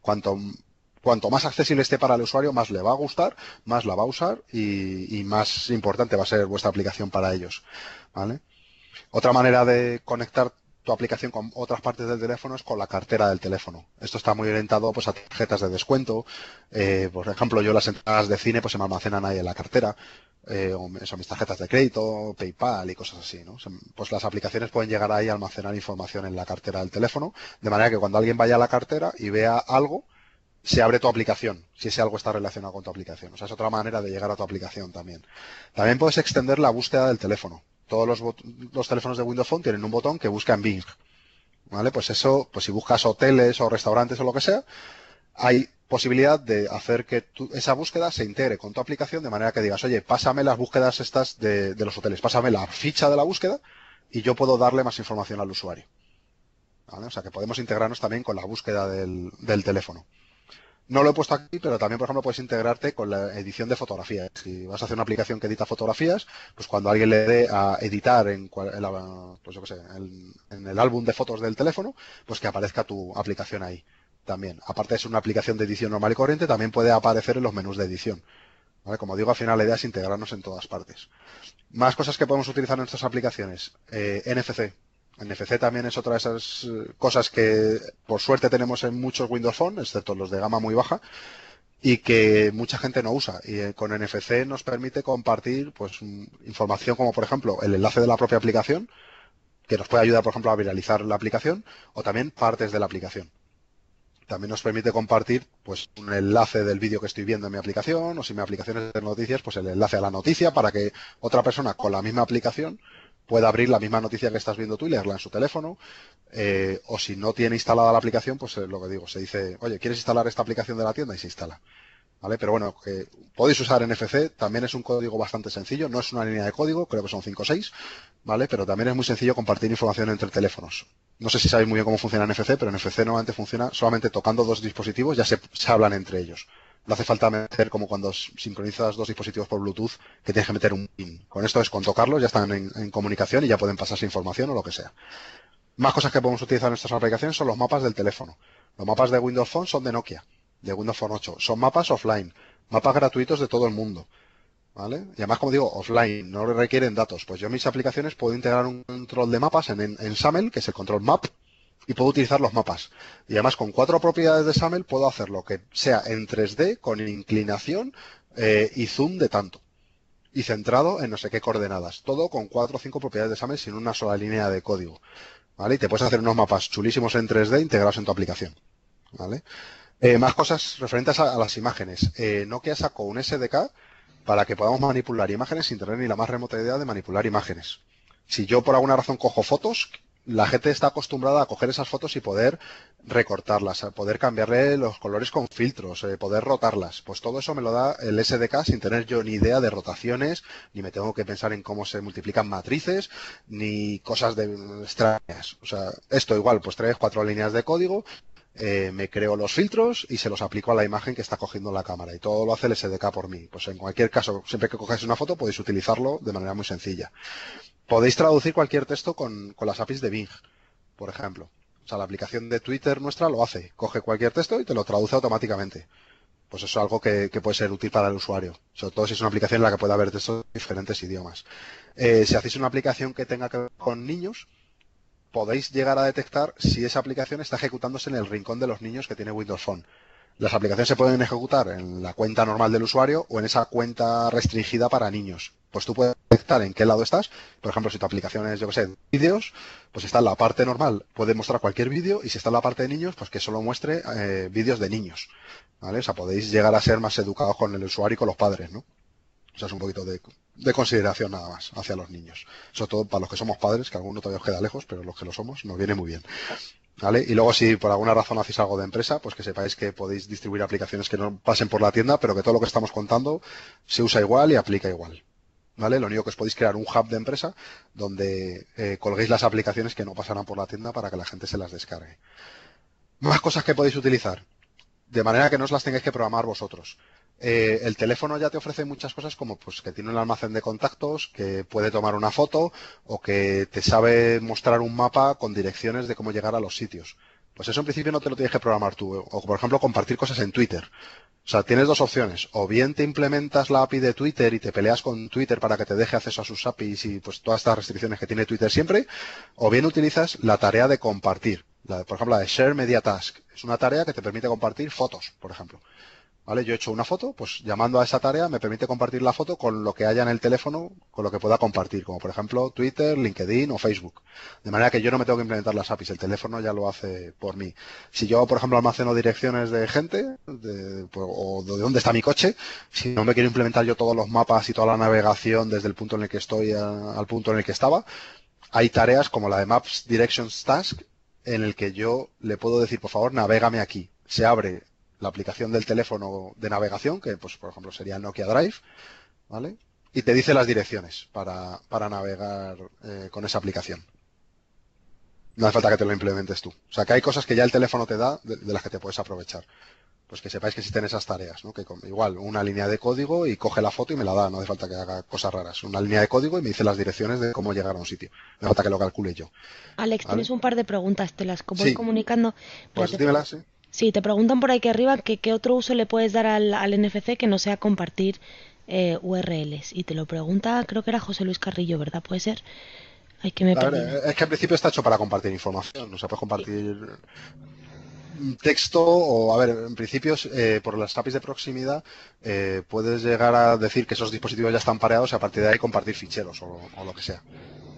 Speaker 1: Cuanto más accesible esté para el usuario, más le va a gustar, más la va a usar y más importante va a ser vuestra aplicación para ellos. ¿Vale? Otra manera de conectar tu aplicación con otras partes del teléfono es con la cartera del teléfono. Esto está muy orientado pues a tarjetas de descuento. Por ejemplo, yo las entradas de cine pues se me almacenan ahí en la cartera. O eso, mis tarjetas de crédito, PayPal y cosas así, ¿no? Pues las aplicaciones pueden llegar ahí a almacenar información en la cartera del teléfono, de manera que cuando alguien vaya a la cartera y vea algo, se abre tu aplicación, si ese algo está relacionado con tu aplicación. O sea, es otra manera de llegar a tu aplicación también. También puedes extender la búsqueda del teléfono. Todos los teléfonos de Windows Phone tienen un botón que busca en Bing. ¿Vale? Pues eso, pues si buscas hoteles o restaurantes o lo que sea, hay posibilidad de hacer que esa búsqueda se integre con tu aplicación de manera que digas, oye, pásame las búsquedas estas de los hoteles, pásame la ficha de la búsqueda y yo puedo darle más información al usuario. ¿Vale? O sea que podemos integrarnos también con la búsqueda del teléfono. No lo he puesto aquí, pero también, por ejemplo, puedes integrarte con la edición de fotografías. Si vas a hacer una aplicación que edita fotografías, pues cuando alguien le dé a editar pues yo qué sé, en el álbum de fotos del teléfono, pues que aparezca tu aplicación ahí también. Aparte de ser una aplicación de edición normal y corriente, también puede aparecer en los menús de edición. ¿Vale? Como digo, al final la idea es integrarnos en todas partes. Más cosas que podemos utilizar en nuestras aplicaciones. NFC. NFC también es otra de esas cosas que por suerte tenemos en muchos Windows Phone, excepto los de gama muy baja, y que mucha gente no usa. Y con NFC nos permite compartir pues información como por ejemplo el enlace de la propia aplicación, que nos puede ayudar por ejemplo a viralizar la aplicación, o también partes de la aplicación. También nos permite compartir pues un enlace del vídeo que estoy viendo en mi aplicación, o si mi aplicación es de noticias, pues el enlace a la noticia para que otra persona con la misma aplicación pueda abrir la misma noticia que estás viendo tú y leerla en su teléfono. O si no tiene instalada la aplicación, pues lo que digo, se dice, oye, ¿quieres instalar esta aplicación de la tienda? Y se instala. ¿Vale? Pero bueno, que podéis usar NFC, también es un código bastante sencillo, no es una línea de código, creo que son 5 o 6, ¿vale? Pero también es muy sencillo compartir información entre teléfonos. No sé si sabéis muy bien cómo funciona NFC, pero NFC normalmente funciona solamente tocando dos dispositivos, ya se hablan entre ellos. No hace falta meter como cuando sincronizas dos dispositivos por Bluetooth, que tienes que meter un PIN. Con esto es con tocarlos, ya están en comunicación y ya pueden pasarse información o lo que sea. Más cosas que podemos utilizar en nuestras aplicaciones son los mapas del teléfono. Los mapas de Windows Phone son de Nokia, de Windows Phone 8. Son mapas offline, mapas gratuitos de todo el mundo. ¿Vale? Y además, como digo, offline, no requieren datos. Pues yo en mis aplicaciones puedo integrar un control de mapas en SAML, que es el control map, y puedo utilizar los mapas. Y además, con 4 propiedades de SAML puedo hacer lo que sea en 3D, con inclinación y zoom de tanto. Y centrado en no sé qué coordenadas. Todo con 4 o 5 propiedades de SAML sin una sola línea de código. ¿Vale? Y te puedes hacer unos mapas chulísimos en 3D integrados en tu aplicación. ¿Vale? Más cosas referentes a las imágenes. Nokia sacó un SDK para que podamos manipular imágenes sin tener ni la más remota idea de manipular imágenes. Si yo por alguna razón cojo fotos, la gente está acostumbrada a coger esas fotos y poder recortarlas, a poder cambiarle los colores con filtros, poder rotarlas. Pues todo eso me lo da el SDK sin tener yo ni idea de rotaciones, ni me tengo que pensar en cómo se multiplican matrices, ni cosas extrañas. O sea, esto igual, pues 3, 4 líneas de código. Me creo los filtros y se los aplico a la imagen que está cogiendo la cámara y todo lo hace el SDK por mí. Pues en cualquier caso, siempre que cogáis una foto podéis utilizarlo de manera muy sencilla. Podéis traducir cualquier texto con las APIs de Bing, por ejemplo. O sea, la aplicación de Twitter nuestra lo hace. Coge cualquier texto y te lo traduce automáticamente. Pues eso es algo que puede ser útil para el usuario. Sobre todo si es una aplicación en la que puede haber textos de diferentes idiomas. Si hacéis una aplicación que tenga que ver con niños, podéis llegar a detectar si esa aplicación está ejecutándose en el rincón de los niños que tiene Windows Phone. Las aplicaciones se pueden ejecutar en la cuenta normal del usuario o en esa cuenta restringida para niños. Pues tú puedes detectar en qué lado estás. Por ejemplo, si tu aplicación es, yo que sé, vídeos, pues está en la parte normal, puede mostrar cualquier vídeo, y si está en la parte de niños, pues que solo muestre vídeos de niños. ¿Vale? O sea, podéis llegar a ser más educados con el usuario y con los padres, ¿no? O sea, es un poquito de consideración nada más hacia los niños. Sobre todo para los que somos padres, que alguno todavía os queda lejos, pero los que lo somos nos viene muy bien. ¿Vale? Y luego si por alguna razón hacéis algo de empresa, pues que sepáis que podéis distribuir aplicaciones que no pasen por la tienda, pero que todo lo que estamos contando se usa igual y aplica igual. ¿Vale? Lo único que os podéis crear un hub de empresa donde colguéis las aplicaciones que no pasarán por la tienda para que la gente se las descargue. Más cosas que podéis utilizar, de manera que no os las tengáis que programar vosotros. El teléfono ya te ofrece muchas cosas como pues que tiene un almacén de contactos, que puede tomar una foto o que te sabe mostrar un mapa con direcciones de cómo llegar a los sitios. Pues eso en principio no te lo tienes que programar tú. O, por ejemplo, compartir cosas en Twitter. O sea, tienes dos opciones. O bien te implementas la API de Twitter y te peleas con Twitter para que te deje acceso a sus APIs y pues todas estas restricciones que tiene Twitter siempre. O bien utilizas la tarea de compartir. Por ejemplo, la de Share Media Task. Es una tarea que te permite compartir fotos, por ejemplo. ¿Vale? Yo he hecho una foto, pues llamando a esa tarea me permite compartir la foto con lo que haya en el teléfono, con lo que pueda compartir, como por ejemplo Twitter, LinkedIn o Facebook. De manera que yo no me tengo que implementar las APIs, el teléfono ya lo hace por mí. Si yo, por ejemplo, almaceno direcciones de gente o de dónde está mi coche, si no me quiero implementar yo todos los mapas y toda la navegación desde el punto en el que estoy al punto en el que estaba, hay tareas como la de Maps Directions Task en el que yo le puedo decir, por favor, navégame aquí. Se abre la aplicación del teléfono de navegación, que pues por ejemplo sería Nokia Drive, ¿vale? Y te dice las direcciones para navegar con esa aplicación. No hace falta que te lo implementes tú. O sea que hay cosas que ya el teléfono te da de las que te puedes aprovechar. Pues que sepáis que existen esas tareas, ¿no? Que igual una línea de código y coge la foto y me la da, no hace falta que haga cosas raras. Una línea de código y me dice las direcciones de cómo llegar a un sitio. No hace falta que lo calcule yo.
Speaker 2: Alex,
Speaker 1: ¿Vale?
Speaker 2: tienes un par de preguntas, te las voy comunicando.
Speaker 1: Pues dímelas, sí.
Speaker 2: Sí, te preguntan por aquí arriba que qué otro uso le puedes dar al NFC que no sea compartir URLs. Y te lo pregunta, creo que era José Luis Carrillo, ¿verdad? ¿Puede ser? Ay, que me
Speaker 1: A ver, es que en principio está hecho para compartir información. O sea, puedes compartir texto o, a ver, en principio, por las APIs de proximidad, puedes llegar a decir que esos dispositivos ya están pareados y a partir de ahí compartir ficheros o lo que sea.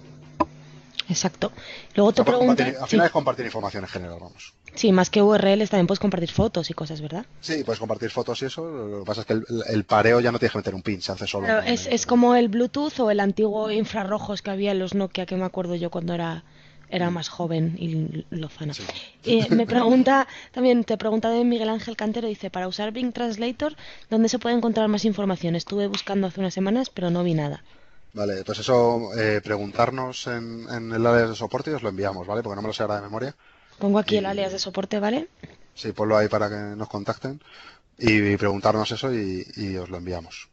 Speaker 2: Exacto. Luego te pregunta...
Speaker 1: Al final es compartir información en general, vamos.
Speaker 2: Sí, más que URLs también puedes compartir fotos y cosas, ¿verdad?
Speaker 1: Sí, puedes compartir fotos y eso. Lo que pasa es que el pareo ya no tienes que meter un pin, se hace solo.
Speaker 2: Claro, es como el Bluetooth o el antiguo infrarrojos que había en los Nokia, que me acuerdo yo cuando era más joven y lozana. Sí. Me pregunta, también te pregunta de Miguel Ángel Cantero, dice, para usar Bing Translator, ¿dónde se puede encontrar más información? Estuve buscando hace unas semanas, pero no vi nada.
Speaker 1: Vale, pues eso, preguntarnos en el área de soporte y os lo enviamos, ¿vale? Porque no me lo sé ahora de memoria.
Speaker 2: Pongo aquí el alias de soporte, ¿vale?
Speaker 1: Sí, ponlo ahí para que nos contacten y preguntarnos eso y os lo enviamos.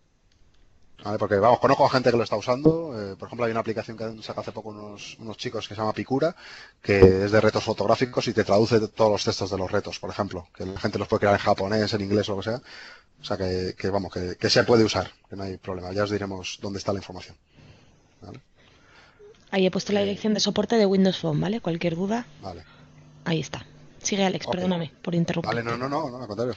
Speaker 1: ¿Vale? Porque, vamos, conozco a gente que lo está usando. Por ejemplo, hay una aplicación que han sacado hace poco unos chicos que se llama Picura, que es de retos fotográficos y te traduce todos los textos de los retos, por ejemplo. Que la gente los puede crear en japonés, en inglés o lo que sea. O sea, que se puede usar, que no hay problema. Ya os diremos dónde está la información. ¿Vale?
Speaker 2: Ahí he puesto la dirección de soporte de Windows Phone, ¿vale? Cualquier duda.
Speaker 1: Vale.
Speaker 2: Ahí está. Sigue, Alex, perdóname por interrumpir.
Speaker 1: Vale, no, al contrario.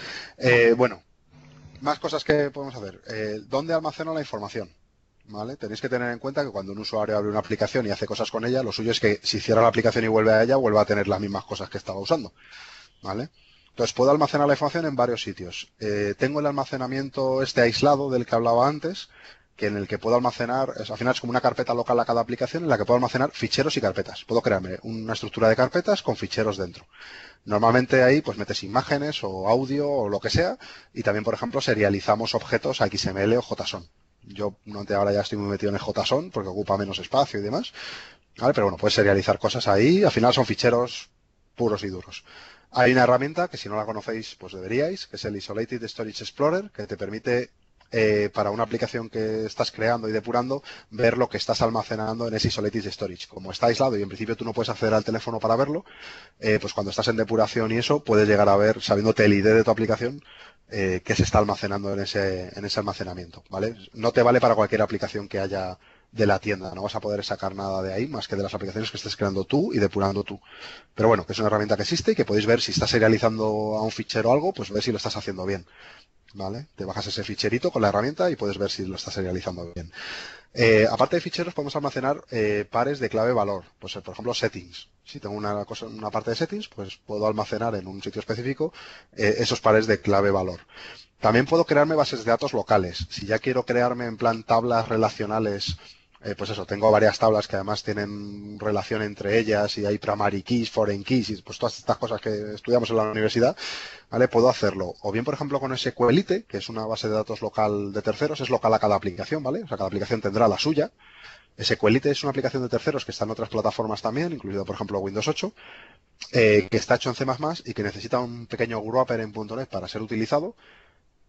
Speaker 1: Bueno, más cosas que podemos hacer. ¿Dónde almaceno la información? ¿Vale? Tenéis que tener en cuenta que cuando un usuario abre una aplicación y hace cosas con ella, lo suyo es que si cierra la aplicación y vuelve a ella, vuelva a tener las mismas cosas que estaba usando. ¿Vale? Entonces, puedo almacenar la información en varios sitios. Tengo el almacenamiento aislado del que hablaba antes, que en el que puedo almacenar, al final es como una carpeta local a cada aplicación en la que puedo almacenar ficheros y carpetas. Puedo crearme una estructura de carpetas con ficheros dentro. Normalmente ahí pues metes imágenes o audio o lo que sea y también, por ejemplo, serializamos objetos a XML o JSON. Yo ahora ya estoy muy metido en el JSON porque ocupa menos espacio y demás. ¿Vale? Pero bueno, puedes serializar cosas ahí. Al final son ficheros puros y duros. Hay una herramienta que si no la conocéis pues deberíais, que es el Isolated Storage Explorer, que te permite para una aplicación que estás creando y depurando, ver lo que estás almacenando en ese Isolated Storage. Como está aislado y en principio tú no puedes acceder al teléfono para verlo, pues cuando estás en depuración y eso, puedes llegar a ver, sabiéndote el ID de tu aplicación, qué se está almacenando en ese almacenamiento, ¿vale? No te vale para cualquier aplicación que haya de la tienda, no vas a poder sacar nada de ahí más que de las aplicaciones que estés creando tú y depurando tú. Pero bueno, que es una herramienta que existe y que podéis ver si estás serializando a un fichero o algo, pues ver si lo estás haciendo bien. ¿Vale? Te bajas ese ficherito con la herramienta y puedes ver si lo estás serializando bien. Aparte de ficheros, podemos almacenar pares de clave valor. Pues, por ejemplo, settings. Si tengo una parte de settings, pues puedo almacenar en un sitio específico esos pares de clave valor. También puedo crearme bases de datos locales. Si ya quiero crearme en plan tablas relacionales, pues eso, tengo varias tablas que además tienen relación entre ellas y hay primary keys, foreign keys y pues todas estas cosas que estudiamos en la universidad, ¿vale? Puedo hacerlo. O bien, por ejemplo, con SQLite, que es una base de datos local de terceros, es local a cada aplicación, ¿vale? O sea, cada aplicación tendrá la suya. SQLite es una aplicación de terceros que está en otras plataformas también, incluido, por ejemplo, Windows 8, que está hecho en C++ y que necesita un pequeño wrapper en .NET para ser utilizado.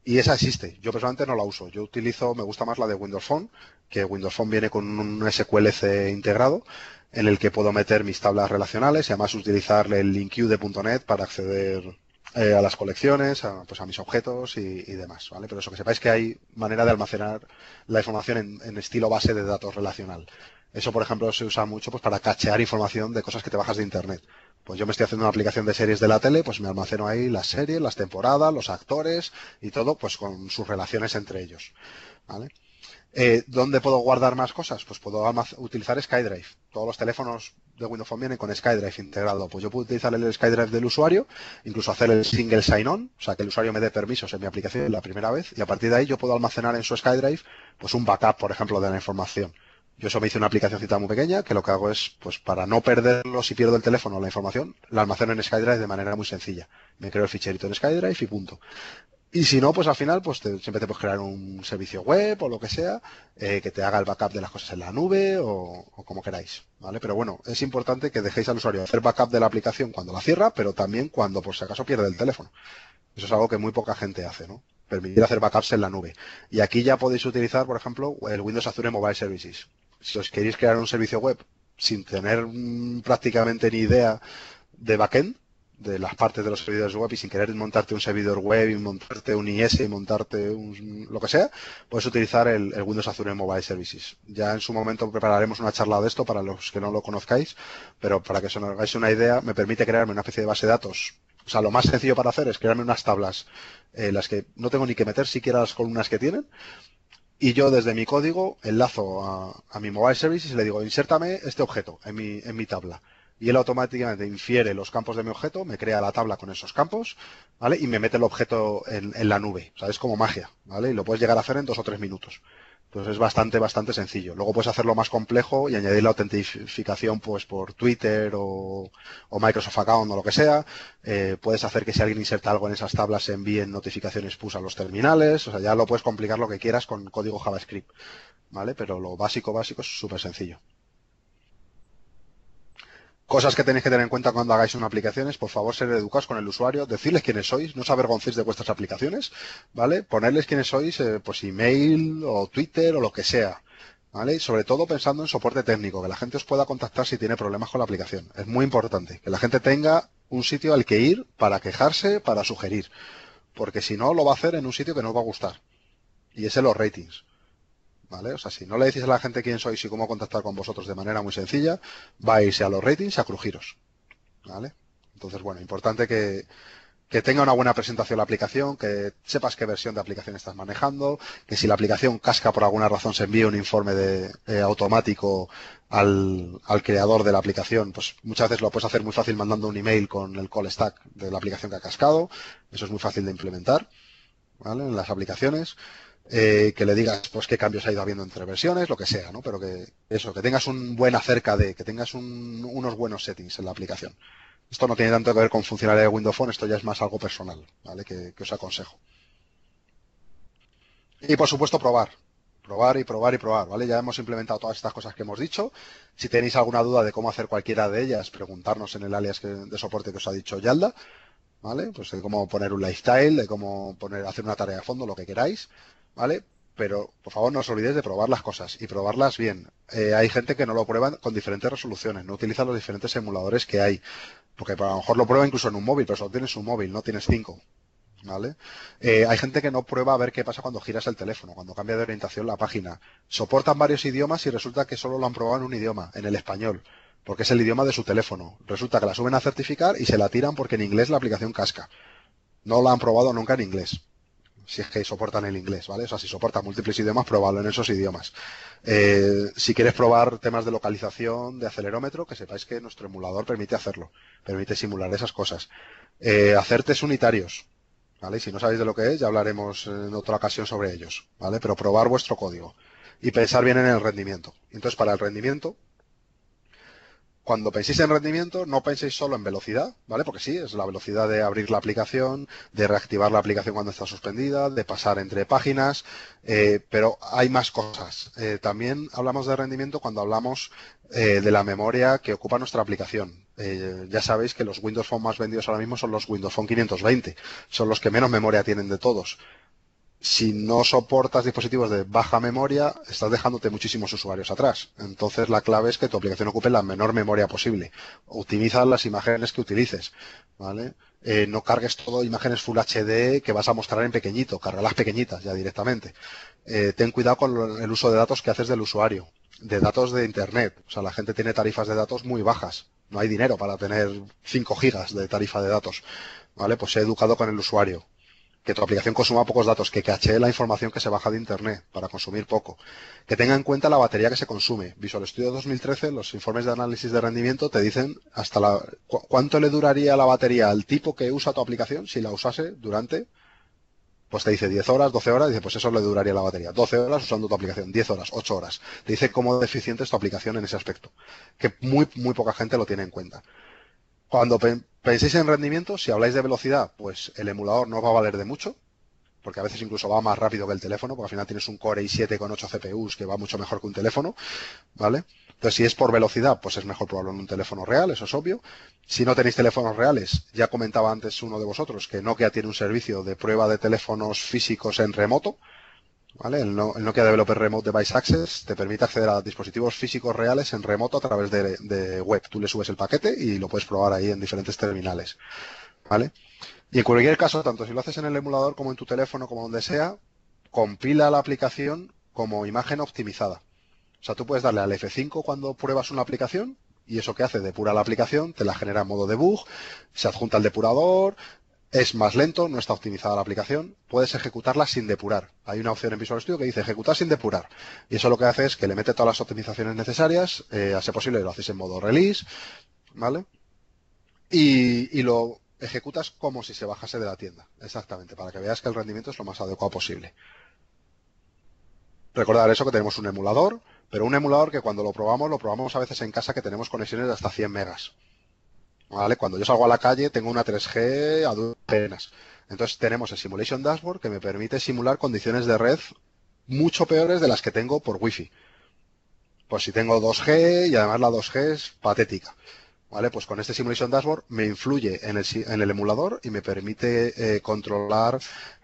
Speaker 1: Y esa existe. Yo personalmente no la uso. Yo me gusta más la de Windows Phone, que Windows Phone viene con un SQLC integrado en el que puedo meter mis tablas relacionales y además utilizar el LinkU de .NET para acceder a las colecciones, pues a mis objetos y demás, ¿vale? Pero eso, que sepáis que hay manera de almacenar la información en estilo base de datos relacional. Eso, por ejemplo, se usa mucho pues para cachear información de cosas que te bajas de Internet. Pues yo me estoy haciendo una aplicación de series de la tele, pues me almaceno ahí las series, las temporadas, los actores y todo, pues con sus relaciones entre ellos, ¿vale? ¿Dónde puedo guardar más cosas? Pues puedo utilizar SkyDrive. Todos los teléfonos de Windows Phone vienen con SkyDrive integrado. Pues yo puedo utilizar el SkyDrive del usuario, incluso hacer el single sign-on, o sea, que el usuario me dé permisos en mi aplicación la primera vez, y a partir de ahí yo puedo almacenar en su SkyDrive pues un backup, por ejemplo, de la información. Yo eso me hice una aplicacióncita muy pequeña, que lo que hago es, pues para no perderlo si pierdo el teléfono o la información, la almaceno en SkyDrive de manera muy sencilla. Me creo el ficherito en SkyDrive y punto. Y si no, pues al final, pues siempre te puedes crear un servicio web o lo que sea, que te haga el backup de las cosas en la nube o como queráis, ¿vale? Pero bueno, es importante que dejéis al usuario hacer backup de la aplicación cuando la cierra, pero también cuando por si acaso pierde el teléfono. Eso es algo que muy poca gente hace, ¿no? Permitir hacer backups en la nube. Y aquí ya podéis utilizar, por ejemplo, el Windows Azure Mobile Services. Si os queréis crear un servicio web sin tener prácticamente ni idea de backend, de las partes de los servidores web y sin querer montarte un servidor web y montarte un IS y montarte lo que sea, puedes utilizar el Windows Azure Mobile Services. Ya en su momento prepararemos una charla de esto para los que no lo conozcáis, pero para que os hagáis una idea, me permite crearme una especie de base de datos. O sea, lo más sencillo para hacer es crearme unas tablas en las que no tengo ni que meter siquiera las columnas que tienen, y yo desde mi código enlazo a mi Mobile Services y le digo, insértame este objeto en mi tabla. Y él automáticamente infiere los campos de mi objeto, me crea la tabla con esos campos, ¿vale? Y me mete el objeto en la nube. O sea, es como magia, ¿vale? Y lo puedes llegar a hacer en 2 o 3 minutos. Entonces es bastante sencillo. Luego puedes hacerlo más complejo y añadir la autentificación pues por Twitter o Microsoft Account o lo que sea. Puedes hacer que si alguien inserta algo en esas tablas se envíen notificaciones push a los terminales. O sea, ya lo puedes complicar lo que quieras con código JavaScript, ¿vale? Pero lo básico es súper sencillo. Cosas que tenéis que tener en cuenta cuando hagáis una aplicación es, por favor, ser educados con el usuario, decirles quiénes sois, no os avergoncéis de vuestras aplicaciones, ¿vale? Ponerles quiénes sois, pues email o Twitter o lo que sea, ¿vale? Y sobre todo pensando en soporte técnico, que la gente os pueda contactar si tiene problemas con la aplicación. Es muy importante que la gente tenga un sitio al que ir para quejarse, para sugerir, porque si no, lo va a hacer en un sitio que no os va a gustar, y es en los ratings. ¿Vale? O sea, si no le decís a la gente quién sois y cómo contactar con vosotros de manera muy sencilla, va a irse a los ratings y a crujiros, ¿vale? Entonces, bueno, importante que tenga una buena presentación la aplicación, que sepas qué versión de aplicación estás manejando, que si la aplicación casca por alguna razón se envíe un informe automático al creador de la aplicación, pues muchas veces lo puedes hacer muy fácil mandando un email con el call stack de la aplicación que ha cascado. Eso es muy fácil de implementar, ¿vale? En las aplicaciones. Que le digas pues qué cambios ha ido habiendo entre versiones, lo que sea, ¿no? Pero que tengas un buen que tengas unos buenos settings en la aplicación. Esto no tiene tanto que ver con funcionalidad de Windows Phone, esto ya es más algo personal, ¿vale? Que os aconsejo. Y por supuesto probar, ¿vale? Ya hemos implementado todas estas cosas que hemos dicho. Si tenéis alguna duda de cómo hacer cualquiera de ellas, preguntarnos en el alias de soporte que os ha dicho Yalda, ¿vale? Pues de cómo poner un lifestyle, de cómo hacer una tarea de fondo, lo que queráis, ¿vale? Pero, por favor, no os olvidéis de probar las cosas y probarlas bien. Hay gente que no lo prueba con diferentes resoluciones, no utiliza los diferentes emuladores que hay, porque a lo mejor lo prueba incluso en un móvil, pero solo tienes un móvil, no tienes 5, ¿vale? Hay gente que no prueba a ver qué pasa cuando giras el teléfono, cuando cambia de orientación la página. Soportan varios idiomas y resulta que solo lo han probado en un idioma, en el español, porque es el idioma de su teléfono. Resulta que la suben a certificar y se la tiran porque en inglés la aplicación casca. No la han probado nunca en inglés, si es que soportan el inglés, ¿vale? O sea, si soportan múltiples idiomas, probadlo en esos idiomas. Si quieres probar temas de localización, de acelerómetro, que sepáis que nuestro emulador permite hacerlo, permite simular esas cosas. Hacer test unitarios, ¿vale? Y si no sabéis de lo que es, ya hablaremos en otra ocasión sobre ellos, ¿vale? Pero probar vuestro código y pensar bien en el rendimiento. Entonces, para el rendimiento, cuando penséis en rendimiento, no penséis solo en velocidad, ¿vale? Porque sí, es la velocidad de abrir la aplicación, de reactivar la aplicación cuando está suspendida, de pasar entre páginas, pero hay más cosas. También hablamos de rendimiento cuando hablamos de la memoria que ocupa nuestra aplicación. Ya sabéis que los Windows Phone más vendidos ahora mismo son los Windows Phone 520, son los que menos memoria tienen de todos. si no soportas dispositivos de baja memoria, estás dejándote muchísimos usuarios atrás. Entonces la clave es que tu aplicación ocupe la menor memoria posible. Optimiza las imágenes que utilices, ¿vale? No cargues todo imágenes Full HD que vas a mostrar en pequeñito, carga pequeñitas ya directamente. Ten cuidado con el uso de datos que haces del usuario, de datos de Internet. O sea, la gente tiene tarifas de datos muy bajas. No hay dinero para tener 5 gigas de tarifa de datos, ¿vale? Pues sé educado con el usuario. Que tu aplicación consuma pocos datos, que cachee la información que se baja de Internet para consumir poco, que tenga en cuenta la batería que se consume. Visual Studio 2013, los informes de análisis de rendimiento te dicen hasta cuánto le duraría la batería al tipo que usa tu aplicación si la usase durante, pues te dice 10 horas, 12 horas, dice pues eso le duraría la batería. 12 horas usando tu aplicación, 10 horas, 8 horas. Te dice cómo deficiente es tu aplicación en ese aspecto, que muy poca gente lo tiene en cuenta. Cuando penséis en rendimiento, si habláis de velocidad, pues el emulador no va a valer de mucho, porque a veces incluso va más rápido que el teléfono, porque al final tienes un Core i7 con 8 CPUs que va mucho mejor que un teléfono, ¿vale? Entonces, si es por velocidad, pues es mejor probarlo en un teléfono real, eso es obvio. Si no tenéis teléfonos reales, ya comentaba antes uno de vosotros que Nokia tiene un servicio de prueba de teléfonos físicos en remoto, ¿vale? El Nokia Developer Remote Device Access te permite acceder a dispositivos físicos reales en remoto a través de web. Tú le subes el paquete y lo puedes probar ahí en diferentes terminales, ¿vale? Y en cualquier caso, tanto si lo haces en el emulador como en tu teléfono, como donde sea, compila la aplicación como imagen optimizada. O sea, tú puedes darle al F5 cuando pruebas una aplicación y eso que hace depura la aplicación, te la genera en modo debug, se adjunta el depurador, es más lento, no está optimizada la aplicación, puedes ejecutarla sin depurar. Hay una opción en Visual Studio que dice ejecutar sin depurar. Y eso lo que hace es que le mete todas las optimizaciones necesarias, a ser posible lo haces en modo release, ¿vale? Y lo ejecutas como si se bajase de la tienda, exactamente, para que veas que el rendimiento es lo más adecuado posible. Recordar eso, que tenemos un emulador, pero un emulador que cuando lo probamos a veces en casa que tenemos conexiones de hasta 100 megas. ¿Vale? Cuando yo salgo a la calle tengo una 3G a duras penas. Entonces tenemos el Simulation Dashboard que me permite simular condiciones de red mucho peores de las que tengo por Wi-Fi. Pues si tengo 2G y además la 2G es patética. ¿Vale? Pues con este Simulation Dashboard me influye en el emulador y me permite controlar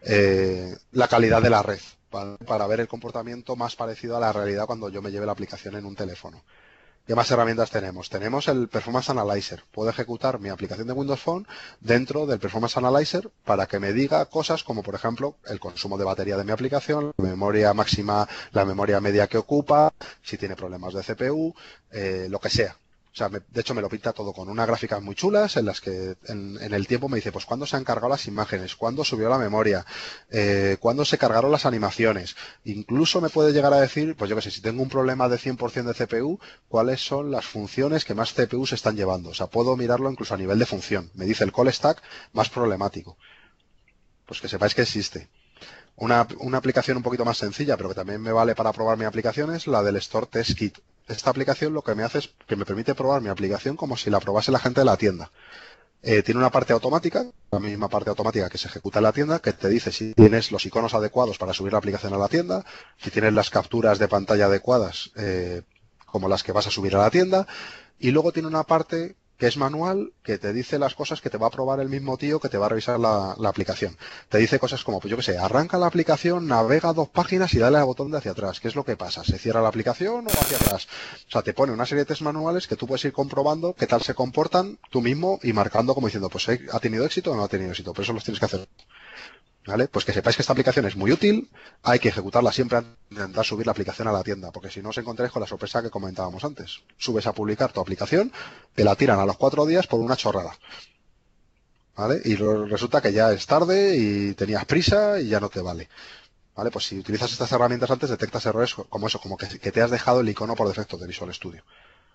Speaker 1: la calidad de la red, ¿vale? Para ver el comportamiento más parecido a la realidad cuando yo me lleve la aplicación en un teléfono. ¿Qué más herramientas tenemos? Tenemos el Performance Analyzer. Puedo ejecutar mi aplicación de Windows Phone dentro del Performance Analyzer para que me diga cosas como, por ejemplo, el consumo de batería de mi aplicación, la memoria máxima, la memoria media que ocupa, si tiene problemas de CPU, lo que sea. O sea, de hecho me lo pinta todo con unas gráficas muy chulas en las que en el tiempo me dice, pues cuándo se han cargado las imágenes, cuándo subió la memoria, cuándo se cargaron las animaciones. Incluso me puede llegar a decir, pues yo que sé, si tengo un problema de 100% de CPU, cuáles son las funciones que más CPU se están llevando. O sea, puedo mirarlo incluso a nivel de función. Me dice el call stack más problemático. Pues que sepáis que existe. Una aplicación un poquito más sencilla, pero que también me vale para probar mi aplicación, es la del Store Test Kit. Esta aplicación lo que me hace es que me permite probar mi aplicación como si la probase la gente de la tienda. Tiene una parte automática, la misma parte automática que se ejecuta en la tienda, que te dice si tienes los iconos adecuados para subir la aplicación a la tienda, si tienes las capturas de pantalla adecuadas, como las que vas a subir a la tienda, y luego tiene una parte que es manual, que te dice las cosas que te va a probar el mismo tío que te va a revisar la aplicación. Te dice cosas como, pues yo qué sé, arranca la aplicación, navega 2 páginas y dale al botón de hacia atrás. ¿Qué es lo que pasa? ¿Se cierra la aplicación o hacia atrás? O sea, te pone una serie de test manuales que tú puedes ir comprobando qué tal se comportan tú mismo y marcando como diciendo, pues ha tenido éxito o no ha tenido éxito. Pero eso los tienes que hacer. ¿Vale? Pues que sepáis que esta aplicación es muy útil, hay que ejecutarla siempre antes de intentar subir la aplicación a la tienda, porque si no os encontráis con la sorpresa que comentábamos antes. Subes a publicar tu aplicación, te la tiran a los 4 días por una chorrada. ¿Vale? Y resulta que ya es tarde y tenías prisa y ya no te vale. ¿Vale? Pues si utilizas estas herramientas antes, detectas errores como eso, como que te has dejado el icono por defecto de Visual Studio.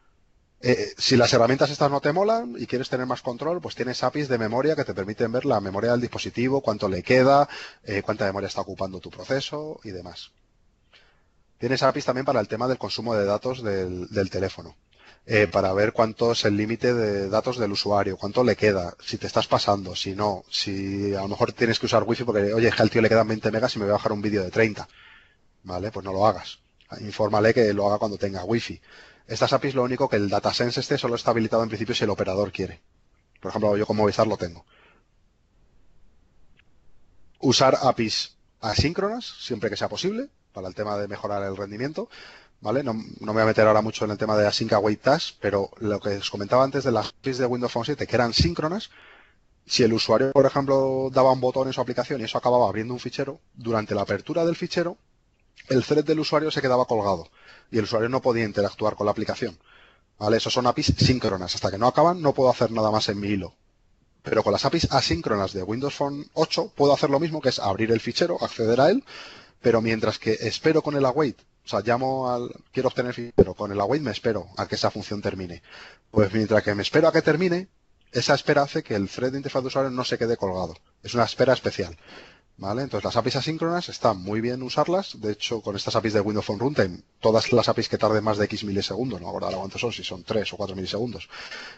Speaker 1: Si las herramientas estas no te molan y quieres tener más control, pues tienes APIs de memoria que te permiten ver la memoria del dispositivo, cuánto le queda, cuánta memoria está ocupando tu proceso y demás. Tienes APIs también para el tema del consumo de datos del teléfono, para ver cuánto es el límite de datos del usuario, cuánto le queda, si te estás pasando, si no, si a lo mejor tienes que usar Wi-Fi porque, oye, es que al tío le quedan 20 megas y me voy a bajar un vídeo de 30. Vale, pues no lo hagas. Infórmale que lo haga cuando tenga Wi-Fi. Estas APIs lo único que el DataSense solo está habilitado en principio si el operador quiere. Por ejemplo, yo con Movistar lo tengo. Usar APIs asíncronas, siempre que sea posible, para el tema de mejorar el rendimiento, ¿vale? No me voy a meter ahora mucho en el tema de Async Await Tasks, pero lo que os comentaba antes de las APIs de Windows Phone 7, que eran síncronas, si el usuario, por ejemplo, daba un botón en su aplicación y eso acababa abriendo un fichero, durante la apertura del fichero, el thread del usuario se quedaba colgado y el usuario no podía interactuar con la aplicación. ¿Vale? Esos son APIs síncronas. Hasta que no acaban, no puedo hacer nada más en mi hilo. Pero con las APIs asíncronas de Windows Phone 8 puedo hacer lo mismo, que es abrir el fichero, acceder a él, pero mientras que espero con el await, o sea, quiero obtener el fichero, con el await me espero a que esa función termine. Pues mientras que me espero a que termine, esa espera hace que el thread de interfaz de usuario no se quede colgado. Es una espera especial. ¿Vale? Entonces las APIs asíncronas están muy bien usarlas. De hecho, con estas APIs de Windows Phone Runtime, todas las APIs que tarden más de X milisegundos, no me acuerdo ahora cuántos son, si son 3 o 4 milisegundos,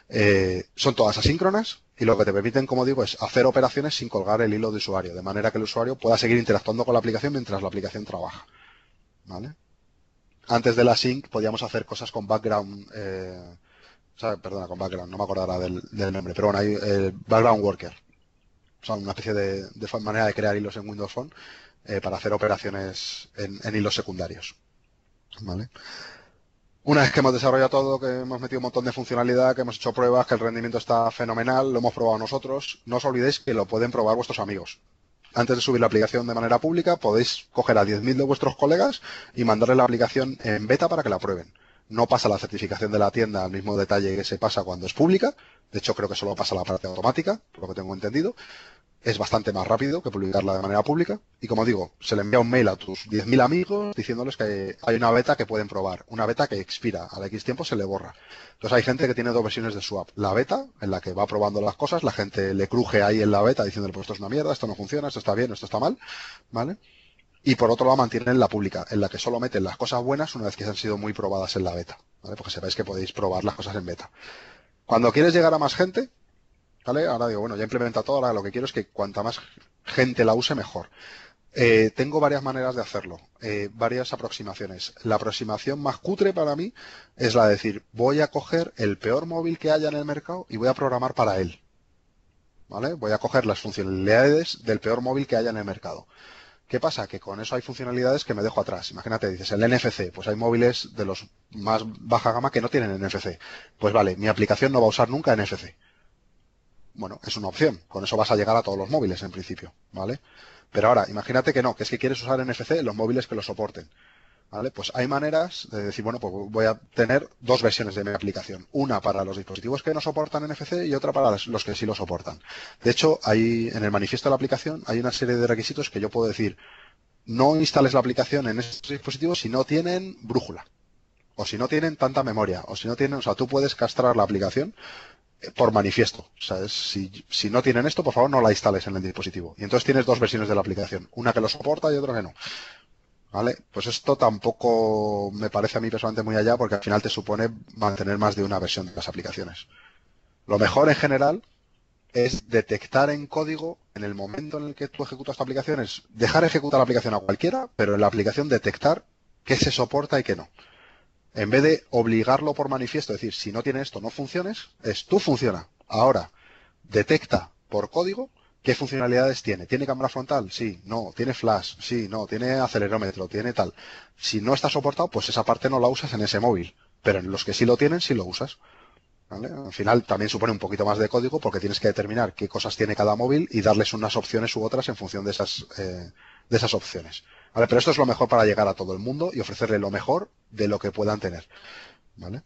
Speaker 1: son todas asíncronas y lo que te permiten, como digo, es hacer operaciones sin colgar el hilo de usuario, de manera que el usuario pueda seguir interactuando con la aplicación mientras la aplicación trabaja. ¿Vale? Antes de la sync podíamos hacer cosas con background, perdona, con background, no me acuerdo ahora del nombre, pero bueno, hay background worker. O sea, una especie de manera de crear hilos en Windows Phone para hacer operaciones en hilos secundarios. ¿Vale? Una vez que hemos desarrollado todo, que hemos metido un montón de funcionalidad, que hemos hecho pruebas, que el rendimiento está fenomenal, lo hemos probado nosotros, no os olvidéis que lo pueden probar vuestros amigos. Antes de subir la aplicación de manera pública, podéis coger a 10.000 de vuestros colegas y mandarle la aplicación en beta para que la prueben. No pasa la certificación de la tienda al mismo detalle que se pasa cuando es pública. De hecho, creo que solo pasa la parte automática, por lo que tengo entendido. Es bastante más rápido que publicarla de manera pública. Y como digo, se le envía un mail a tus 10.000 amigos diciéndoles que hay una beta que pueden probar. Una beta que expira. Al X tiempo se le borra. Entonces hay gente que tiene dos versiones de su app. La beta, en la que va probando las cosas. La gente le cruje ahí en la beta diciéndole, pues esto es una mierda, esto no funciona, esto está bien, esto está mal. ¿Vale? Y por otro lado mantienen la pública, en la que solo meten las cosas buenas una vez que han sido muy probadas en la beta. ¿Vale? Porque sepáis que podéis probar las cosas en beta. Cuando quieres llegar a más gente, ¿vale? Ahora digo, bueno, ya implementa todo, ahora lo que quiero es que cuanta más gente la use, mejor. Tengo varias maneras de hacerlo, varias aproximaciones. La aproximación más cutre para mí es la de decir, voy a coger el peor móvil que haya en el mercado y voy a programar para él. ¿Vale? Voy a coger las funcionalidades del peor móvil que haya en el mercado. ¿Qué pasa? Que con eso hay funcionalidades que me dejo atrás. Imagínate, dices, el NFC, pues hay móviles de los más baja gama que no tienen NFC. Pues vale, mi aplicación no va a usar nunca NFC. Bueno, es una opción. Con eso vas a llegar a todos los móviles en principio, ¿vale? Pero ahora, imagínate que no, que es que quieres usar NFC en los móviles que lo soporten. ¿Vale? Pues hay maneras de decir, bueno, pues voy a tener dos versiones de mi aplicación. Una para los dispositivos que no soportan NFC y otra para los que sí lo soportan. De hecho, en el manifiesto de la aplicación hay una serie de requisitos que yo puedo decir, no instales la aplicación en estos dispositivos si no tienen brújula. O si no tienen tanta memoria. O si no tienen, o sea, tú puedes castrar la aplicación por manifiesto. O sea, si no tienen esto, por favor no la instales en el dispositivo. Y entonces tienes dos versiones de la aplicación. Una que lo soporta y otra que no. ¿Vale? Pues esto tampoco me parece a mí personalmente muy allá porque al final te supone mantener más de una versión de las aplicaciones. Lo mejor en general es detectar en código, en el momento en el que tú ejecutas tu aplicación, es dejar ejecutar la aplicación a cualquiera, pero en la aplicación detectar qué se soporta y qué no. En vez de obligarlo por manifiesto, es decir, si no tiene esto, no funciones, tú funciona. Ahora, detecta por código qué funcionalidades tiene. ¿Tiene cámara frontal? Sí, no. ¿Tiene flash? Sí, no. ¿Tiene acelerómetro? ¿Tiene tal? Si no está soportado, pues esa parte no la usas en ese móvil. Pero en los que sí lo tienen, sí lo usas. ¿Vale? Al final también supone un poquito más de código porque tienes que determinar qué cosas tiene cada móvil y darles unas opciones u otras en función de esas opciones. ¿Vale? Pero esto es lo mejor para llegar a todo el mundo y ofrecerle lo mejor de lo que puedan tener. ¿Vale?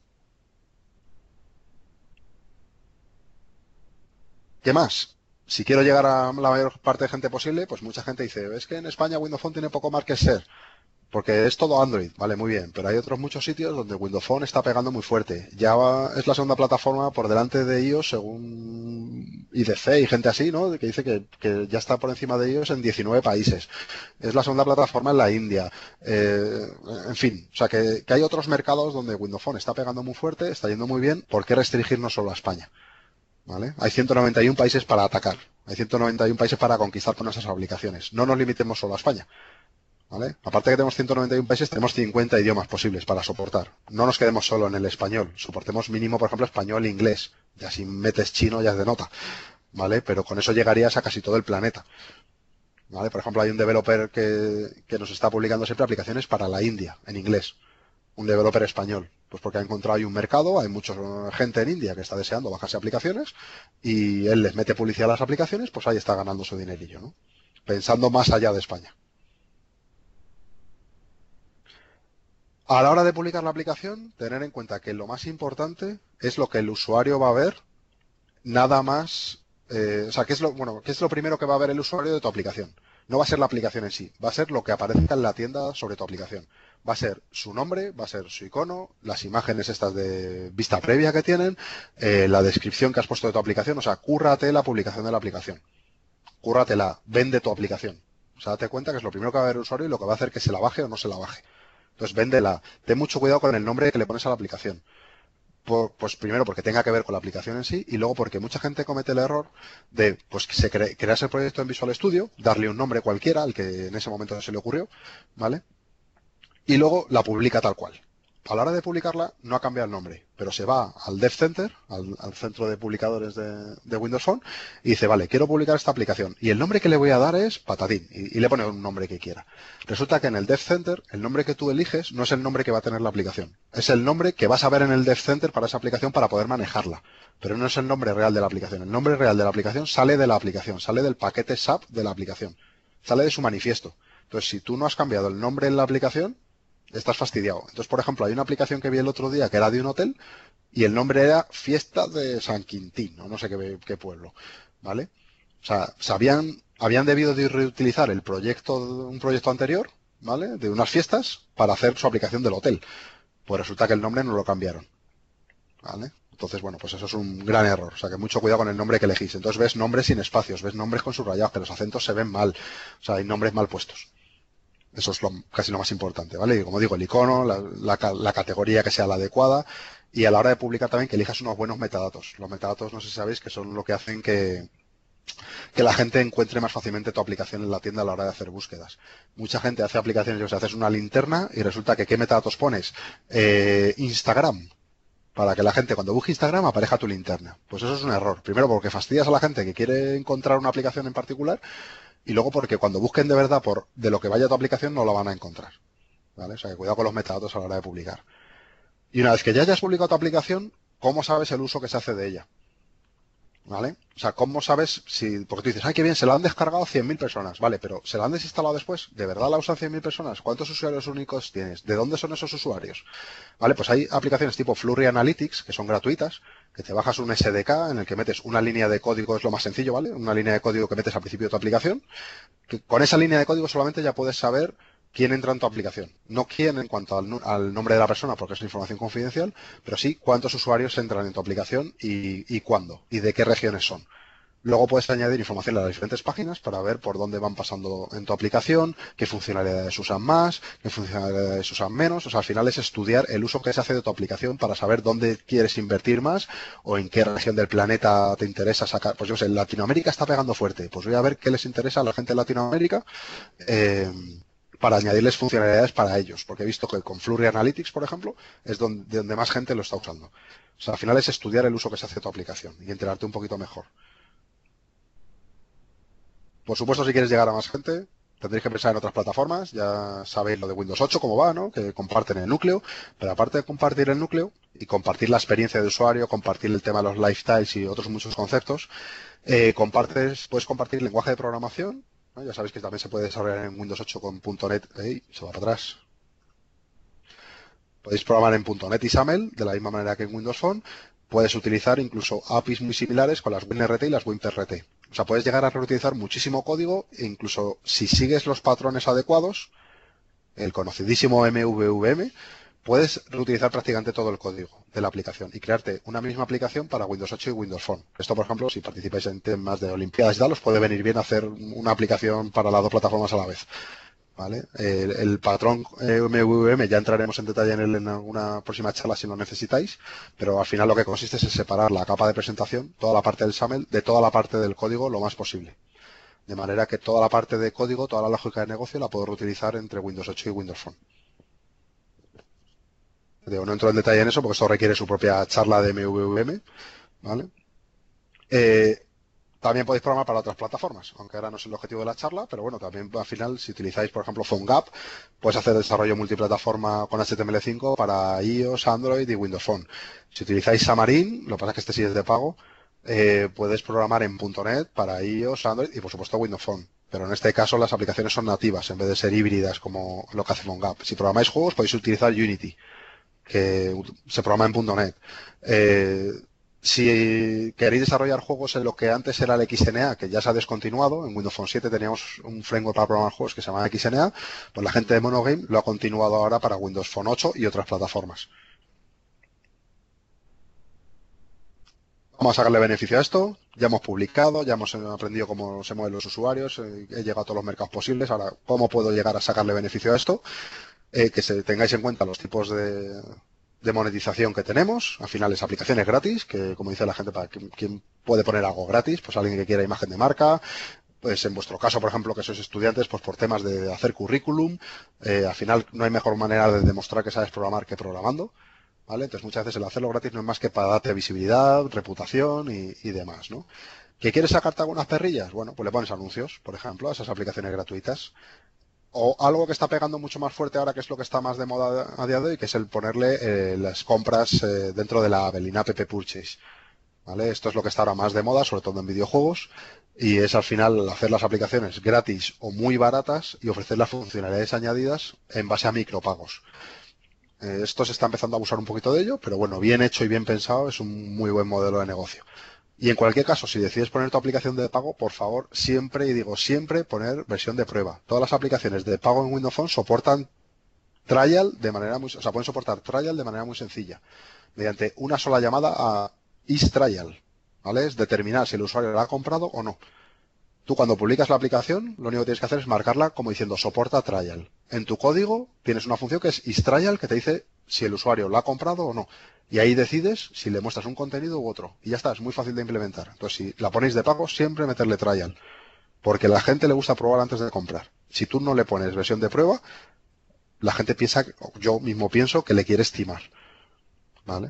Speaker 1: ¿Qué más? Si quiero llegar a la mayor parte de gente posible, pues mucha gente dice, es que en España Windows Phone tiene poco market share, porque es todo Android, vale, muy bien, pero hay otros muchos sitios donde Windows Phone está pegando muy fuerte. Java es la segunda plataforma por delante de iOS según IDC y gente así, ¿no? Que dice que ya está por encima de iOS en 19 países. Es la segunda plataforma en la India. En fin, o sea que hay otros mercados donde Windows Phone está pegando muy fuerte, está yendo muy bien. ¿Por qué restringirnos solo a España? ¿Vale? Hay 191 países para atacar. Hay 191 países para conquistar con esas aplicaciones. No nos limitemos solo a España. ¿Vale? Aparte de que tenemos 191 países, tenemos 50 idiomas posibles para soportar. No nos quedemos solo en el español. Soportemos mínimo, por ejemplo, español e inglés. Ya si metes chino ya es de nota. ¿Vale? Pero con eso llegarías a casi todo el planeta. ¿vale? Por ejemplo, hay un developer que nos está publicando siempre aplicaciones para la India, en inglés. Un developer español. Pues porque ha encontrado ahí un mercado, hay mucha gente en India que está deseando bajarse aplicaciones y él les mete publicidad a las aplicaciones, pues ahí está ganando su dinerillo, ¿no? Pensando más allá de España. A la hora de publicar la aplicación, tener en cuenta que lo más importante es lo que el usuario va a ver, nada más, o sea, qué es lo primero que va a ver el usuario de tu aplicación. No va a ser la aplicación en sí, va a ser lo que aparezca en la tienda sobre tu aplicación. Va a ser su nombre, va a ser su icono, las imágenes estas de vista previa que tienen, la descripción que has puesto de tu aplicación, o sea, cúrrate la publicación de la aplicación. Cúrratela, vende tu aplicación. O sea, date cuenta que es lo primero que va a ver el usuario y lo que va a hacer que se la baje o no se la baje. Entonces, véndela. Ten mucho cuidado con el nombre que le pones a la aplicación. Pues primero porque tenga que ver con la aplicación en sí y luego porque mucha gente comete el error de pues crearse el proyecto en Visual Studio, darle un nombre cualquiera al que en ese momento se le ocurrió, ¿vale? Y luego la publica tal cual. A la hora de publicarla no ha cambiado el nombre, pero se va al Dev Center, al centro de publicadores de Windows Phone, y dice, vale, quiero publicar esta aplicación. Y el nombre que le voy a dar es Patatín, y le pone un nombre que quiera. Resulta que en el Dev Center, el nombre que tú eliges no es el nombre que va a tener la aplicación. Es el nombre que vas a ver en el Dev Center para esa aplicación para poder manejarla. Pero no es el nombre real de la aplicación. El nombre real de la aplicación sale de la aplicación, sale del paquete SAP de la aplicación. Sale de su manifiesto. Entonces, si tú no has cambiado el nombre en la aplicación, estás fastidiado. Entonces, por ejemplo, hay una aplicación que vi el otro día que era de un hotel y el nombre era Fiesta de San Quintín, o no sé qué pueblo, ¿vale? O sea, habían debido de reutilizar un proyecto anterior, ¿vale? De unas fiestas para hacer su aplicación del hotel. Pues resulta que el nombre no lo cambiaron, ¿vale? Entonces, bueno, pues eso es un gran error. O sea, que mucho cuidado con el nombre que elegís. Entonces ves nombres sin espacios, ves nombres con subrayados, que los acentos se ven mal. O sea, hay nombres mal puestos. Eso es casi lo más importante, ¿vale? Y como digo, el icono, la categoría que sea la adecuada y a la hora de publicar también que elijas unos buenos metadatos. Los metadatos, no sé si sabéis, que son lo que hacen que la gente encuentre más fácilmente tu aplicación en la tienda a la hora de hacer búsquedas. Mucha gente hace aplicaciones, o sea, haces una linterna y resulta que ¿qué metadatos pones? Instagram. Para que la gente cuando busque Instagram aparezca tu linterna. Pues eso es un error. Primero porque fastidias a la gente que quiere encontrar una aplicación en particular y luego porque cuando busquen de verdad de lo que vaya a tu aplicación no la van a encontrar. ¿Vale? O sea que cuidado con los metadatos a la hora de publicar. Y una vez que ya hayas publicado tu aplicación, ¿cómo sabes el uso que se hace de ella? ¿Vale? O sea, ¿cómo sabes si... Porque tú dices, ay, qué bien, se la han descargado 100.000 personas. Vale, pero ¿se la han desinstalado después? ¿De verdad la usan 100.000 personas? ¿Cuántos usuarios únicos tienes? ¿De dónde son esos usuarios? Vale, pues hay aplicaciones tipo Flurry Analytics, que son gratuitas, que te bajas un SDK en el que metes una línea de código, es lo más sencillo, ¿vale? Una línea de código que metes al principio de tu aplicación, que con esa línea de código solamente ya puedes saber quién entra en tu aplicación. No quién en cuanto al nombre de la persona, porque es información confidencial, pero sí cuántos usuarios entran en tu aplicación y cuándo y de qué regiones son. Luego puedes añadir información a las diferentes páginas para ver por dónde van pasando en tu aplicación, qué funcionalidades usan más, qué funcionalidades usan menos. O sea, al final es estudiar el uso que se hace de tu aplicación para saber dónde quieres invertir más o en qué región del planeta te interesa sacar. Pues yo sé, Latinoamérica está pegando fuerte. Pues voy a ver qué les interesa a la gente de Latinoamérica. Para añadirles funcionalidades para ellos, porque he visto que con Flurry Analytics, por ejemplo, es donde más gente lo está usando. O sea, al final es estudiar el uso que se hace de tu aplicación y enterarte un poquito mejor. Por supuesto, si quieres llegar a más gente, tendréis que pensar en otras plataformas. Ya sabéis lo de Windows 8, cómo va, ¿no? Que comparten el núcleo. Pero aparte de compartir el núcleo y compartir la experiencia de usuario, compartir el tema de los lifestyles y otros muchos conceptos, puedes compartir lenguaje de programación, ¿no? Ya sabéis que también se puede desarrollar en Windows 8 con .NET. ¡Ey! Se va para atrás. Podéis programar en .NET y SAML de la misma manera que en Windows Phone. Puedes utilizar incluso APIs muy similares con las WinRT y las WinPRT. O sea, puedes llegar a reutilizar muchísimo código e incluso si sigues los patrones adecuados, el conocidísimo MVVM, puedes reutilizar prácticamente todo el código de la aplicación y crearte una misma aplicación para Windows 8 y Windows Phone. Esto, por ejemplo, si participáis en temas de Olimpiadas y tal, os puede venir bien hacer una aplicación para las dos plataformas a la vez. ¿Vale? El patrón MVVM ya entraremos en detalle en alguna próxima charla si lo necesitáis, pero al final lo que consiste es en separar la capa de presentación, toda la parte del SAML, de toda la parte del código lo más posible. De manera que toda la parte de código, toda la lógica de negocio la puedo reutilizar entre Windows 8 y Windows Phone. No entro en detalle en eso porque esto requiere su propia charla de MVVM, ¿vale? También podéis programar para otras plataformas, aunque ahora no es el objetivo de la charla, pero bueno, también al final, si utilizáis, por ejemplo, PhoneGap, puedes hacer desarrollo multiplataforma con HTML5 para iOS, Android y Windows Phone. Si utilizáis Xamarin, lo que pasa es que este sí es de pago, puedes programar en .NET para iOS, Android y por supuesto Windows Phone. Pero en este caso las aplicaciones son nativas en vez de ser híbridas como lo que hace PhoneGap. Si programáis juegos podéis utilizar Unity, que se programa en .NET. Si queréis desarrollar juegos en lo que antes era el XNA, que ya se ha descontinuado, en Windows Phone 7 teníamos un framework para programar juegos que se llama XNA, pues la gente de Monogame lo ha continuado ahora para Windows Phone 8 y otras plataformas. Vamos a sacarle beneficio a esto. Ya hemos publicado, ya hemos aprendido cómo se mueven los usuarios, he llegado a todos los mercados posibles. Ahora, ¿cómo puedo llegar a sacarle beneficio a esto? Que tengáis en cuenta los tipos de monetización que tenemos. Al final es aplicaciones gratis, que como dice la gente, para quien puede poner algo gratis, pues alguien que quiera imagen de marca, pues en vuestro caso, por ejemplo, que sois estudiantes, pues por temas de hacer currículum, al final no hay mejor manera de demostrar que sabes programar que programando, ¿vale? Entonces muchas veces el hacerlo gratis no es más que para darte visibilidad, reputación y demás, ¿no? ¿Que quieres sacarte algunas perrillas? Bueno, pues le pones anuncios, por ejemplo, a esas aplicaciones gratuitas. O algo que está pegando mucho más fuerte ahora, que es lo que está más de moda a día de hoy, que es el ponerle las compras dentro de la App, App Purchase. ¿Vale? Esto es lo que está ahora más de moda, sobre todo en videojuegos, y es al final hacer las aplicaciones gratis o muy baratas y ofrecer las funcionalidades añadidas en base a micropagos. Esto se está empezando a abusar un poquito de ello, pero bueno, bien hecho y bien pensado es un muy buen modelo de negocio. Y en cualquier caso, si decides poner tu aplicación de pago, por favor, siempre, y digo siempre, poner versión de prueba. Todas las aplicaciones de pago en Windows Phone soportan trial de manera muy, o sea, pueden soportar trial de manera muy sencilla, mediante una sola llamada a isTrial, ¿vale? Es determinar si el usuario la ha comprado o no. Tú cuando publicas la aplicación, lo único que tienes que hacer es marcarla como diciendo soporta trial. En tu código tienes una función que es isTrial que te dice si el usuario la ha comprado o no. Y ahí decides si le muestras un contenido u otro. Y ya está, es muy fácil de implementar. Entonces, si la ponéis de pago, siempre meterle trial. Porque a la gente le gusta probar antes de comprar. Si tú no le pones versión de prueba, la gente piensa, yo mismo pienso, que le quieres timar. ¿Vale?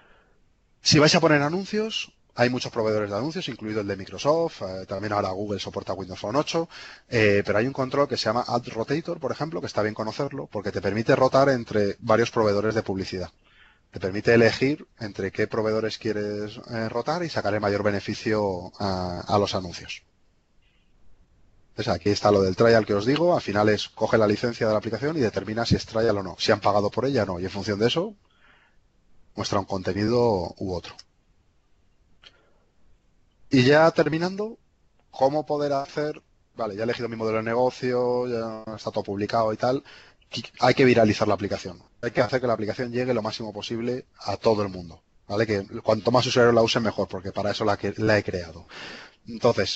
Speaker 1: Si vais a poner anuncios, hay muchos proveedores de anuncios, incluido el de Microsoft, también ahora Google soporta Windows Phone 8, pero hay un control que se llama Ad Rotator, por ejemplo, que está bien conocerlo, porque te permite rotar entre varios proveedores de publicidad. Te permite elegir entre qué proveedores quieres rotar y sacar el mayor beneficio a los anuncios. Entonces aquí está lo del trial que os digo, al final es coge la licencia de la aplicación y determina si es trial o no, si han pagado por ella o no, y en función de eso muestra un contenido u otro. Y ya terminando, ¿cómo poder hacer? Vale, ya he elegido mi modelo de negocio, ya está todo publicado y tal. Hay que viralizar la aplicación. Hay que hacer que la aplicación llegue lo máximo posible a todo el mundo. ¿Vale? Que cuanto más usuarios la usen, mejor, porque para eso la he creado. Entonces,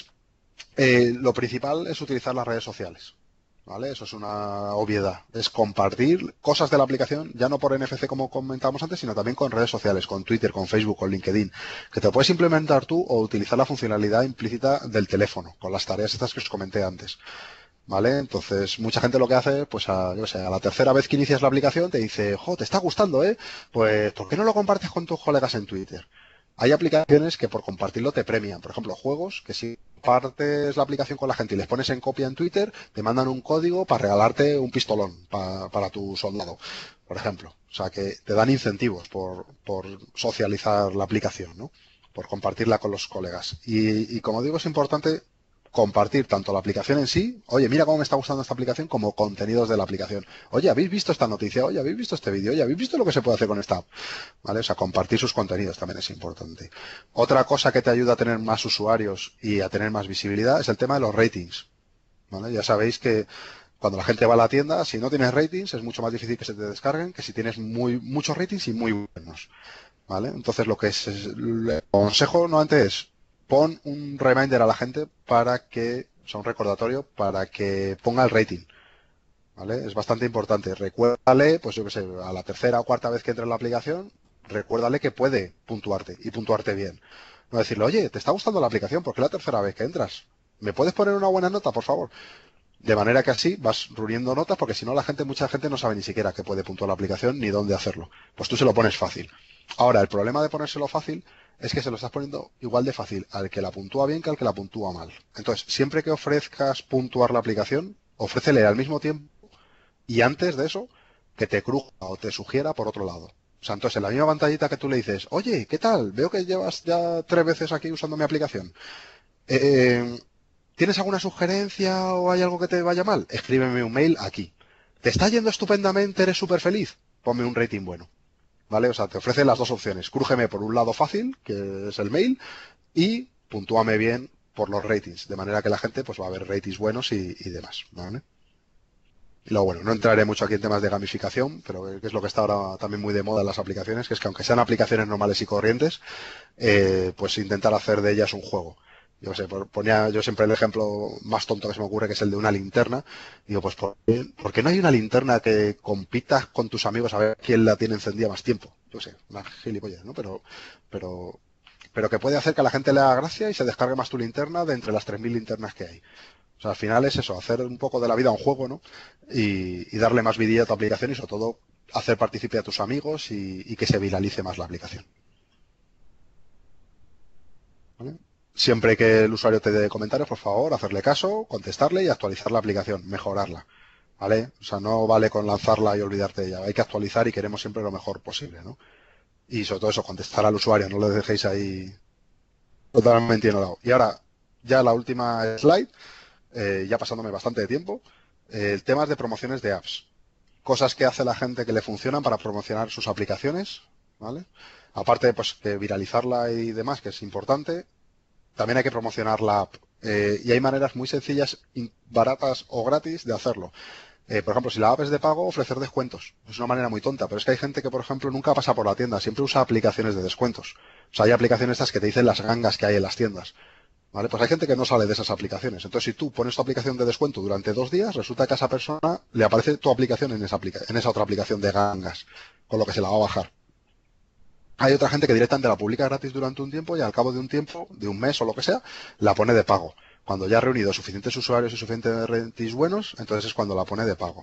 Speaker 1: lo principal es utilizar las redes sociales. ¿Vale? Eso es una obviedad. Es compartir cosas de la aplicación, ya no por NFC como comentábamos antes, sino también con redes sociales, con Twitter, con Facebook, con LinkedIn, que te puedes implementar tú o utilizar la funcionalidad implícita del teléfono, con las tareas estas que os comenté antes. ¿Vale? Entonces, mucha gente lo que hace, pues yo sé, a la tercera vez que inicias la aplicación te dice, te está gustando, ¿eh? Pues, ¿por qué no lo compartes con tus colegas en Twitter? Hay aplicaciones que por compartirlo te premian. Por ejemplo, juegos que si compartes la aplicación con la gente y les pones en copia en Twitter, te mandan un código para regalarte un pistolón para tu soldado, por ejemplo. O sea, que te dan incentivos por socializar la aplicación, ¿no? Por compartirla con los colegas. Y como digo, es importante compartir tanto la aplicación en sí, oye, mira cómo me está gustando esta aplicación, como contenidos de la aplicación. Oye, ¿habéis visto esta noticia? Oye, ¿habéis visto este vídeo? Oye, ¿habéis visto lo que se puede hacer con esta app? ¿Vale? O sea, compartir sus contenidos también es importante. Otra cosa que te ayuda a tener más usuarios y a tener más visibilidad es el tema de los ratings. ¿Vale? Ya sabéis que cuando la gente va a la tienda, si no tienes ratings, es mucho más difícil que se te descarguen que si tienes muchos ratings y muy buenos. ¿Vale? Entonces, lo que el consejo nuevamente es pon un reminder a la gente o sea, un recordatorio para que ponga el rating. ¿Vale? Es bastante importante. Recuérdale, pues yo que sé, a la tercera o cuarta vez que entre en la aplicación, recuérdale que puede puntuarte y puntuarte bien. No decirle, oye, ¿te está gustando la aplicación? ¿Por qué la tercera vez que entras? ¿Me puedes poner una buena nota, por favor? De manera que así vas reuniendo notas, porque si no mucha gente no sabe ni siquiera que puede puntuar la aplicación ni dónde hacerlo. Pues tú se lo pones fácil. Ahora, el problema de ponérselo fácil es que se lo estás poniendo igual de fácil al que la puntúa bien que al que la puntúa mal. Entonces, siempre que ofrezcas puntuar la aplicación, ofrécele al mismo tiempo y antes de eso, que te cruja o te sugiera por otro lado. O sea, entonces en la misma pantallita que tú le dices, oye, ¿qué tal? Veo que llevas ya 3 veces aquí usando mi aplicación. Eh, ¿Tienes alguna sugerencia o hay algo que te vaya mal? Escríbeme un mail aquí. ¿Te está yendo estupendamente? ¿Eres súper feliz? Ponme un rating bueno. ¿Vale? O sea, te ofrece las dos opciones. Crújeme por un lado fácil, que es el mail, y puntúame bien por los ratings, de manera que la gente pues va a ver ratings buenos y demás, ¿vale? Y luego, bueno, no entraré mucho aquí en temas de gamificación, pero que es lo que está ahora también muy de moda en las aplicaciones, que es que aunque sean aplicaciones normales y corrientes, pues intentar hacer de ellas un juego. Yo sé, ponía yo siempre el ejemplo más tonto que se me ocurre, que es el de una linterna. Digo, pues ¿por qué no hay una linterna que compitas con tus amigos a ver quién la tiene encendida más tiempo? Yo sé, una gilipollez, ¿no? Pero, pero que puede hacer que a la gente le haga gracia y se descargue más tu linterna de entre las 3.000 linternas que hay. O sea, al final es eso, hacer un poco de la vida un juego, ¿no? Y darle más vidilla a tu aplicación y sobre todo hacer partícipe a tus amigos y que se viralice más la aplicación. ¿Vale? Siempre que el usuario te dé comentarios, por favor, hacerle caso, contestarle y actualizar la aplicación, mejorarla. ¿Vale? O sea, no vale con lanzarla y olvidarte de ella. Hay que actualizar y queremos siempre lo mejor posible, ¿no? Y sobre todo eso, contestar al usuario, no le dejéis ahí totalmente ignorado. Y ahora, ya la última slide, ya pasándome bastante de tiempo, temas de promociones de apps. Cosas que hace la gente que le funcionan para promocionar sus aplicaciones, ¿vale? Aparte, pues, que viralizarla y demás, que es importante, también hay que promocionar la app. Y hay maneras muy sencillas, baratas o gratis de hacerlo. Por ejemplo, si la app es de pago, ofrecer descuentos. Es una manera muy tonta, pero es que hay gente que, por ejemplo, nunca pasa por la tienda, siempre usa aplicaciones de descuentos. O sea, hay aplicaciones estas que te dicen las gangas que hay en las tiendas. ¿Vale? Pues hay gente que no sale de esas aplicaciones. Entonces, si tú pones tu aplicación de descuento durante 2 días, resulta que a esa persona le aparece tu aplicación en esa otra aplicación de gangas, con lo que se la va a bajar. Hay otra gente que directamente la publica gratis durante un tiempo y al cabo de un tiempo, de un mes o lo que sea, la pone de pago. Cuando ya ha reunido suficientes usuarios y suficientes ratings buenos, entonces es cuando la pone de pago.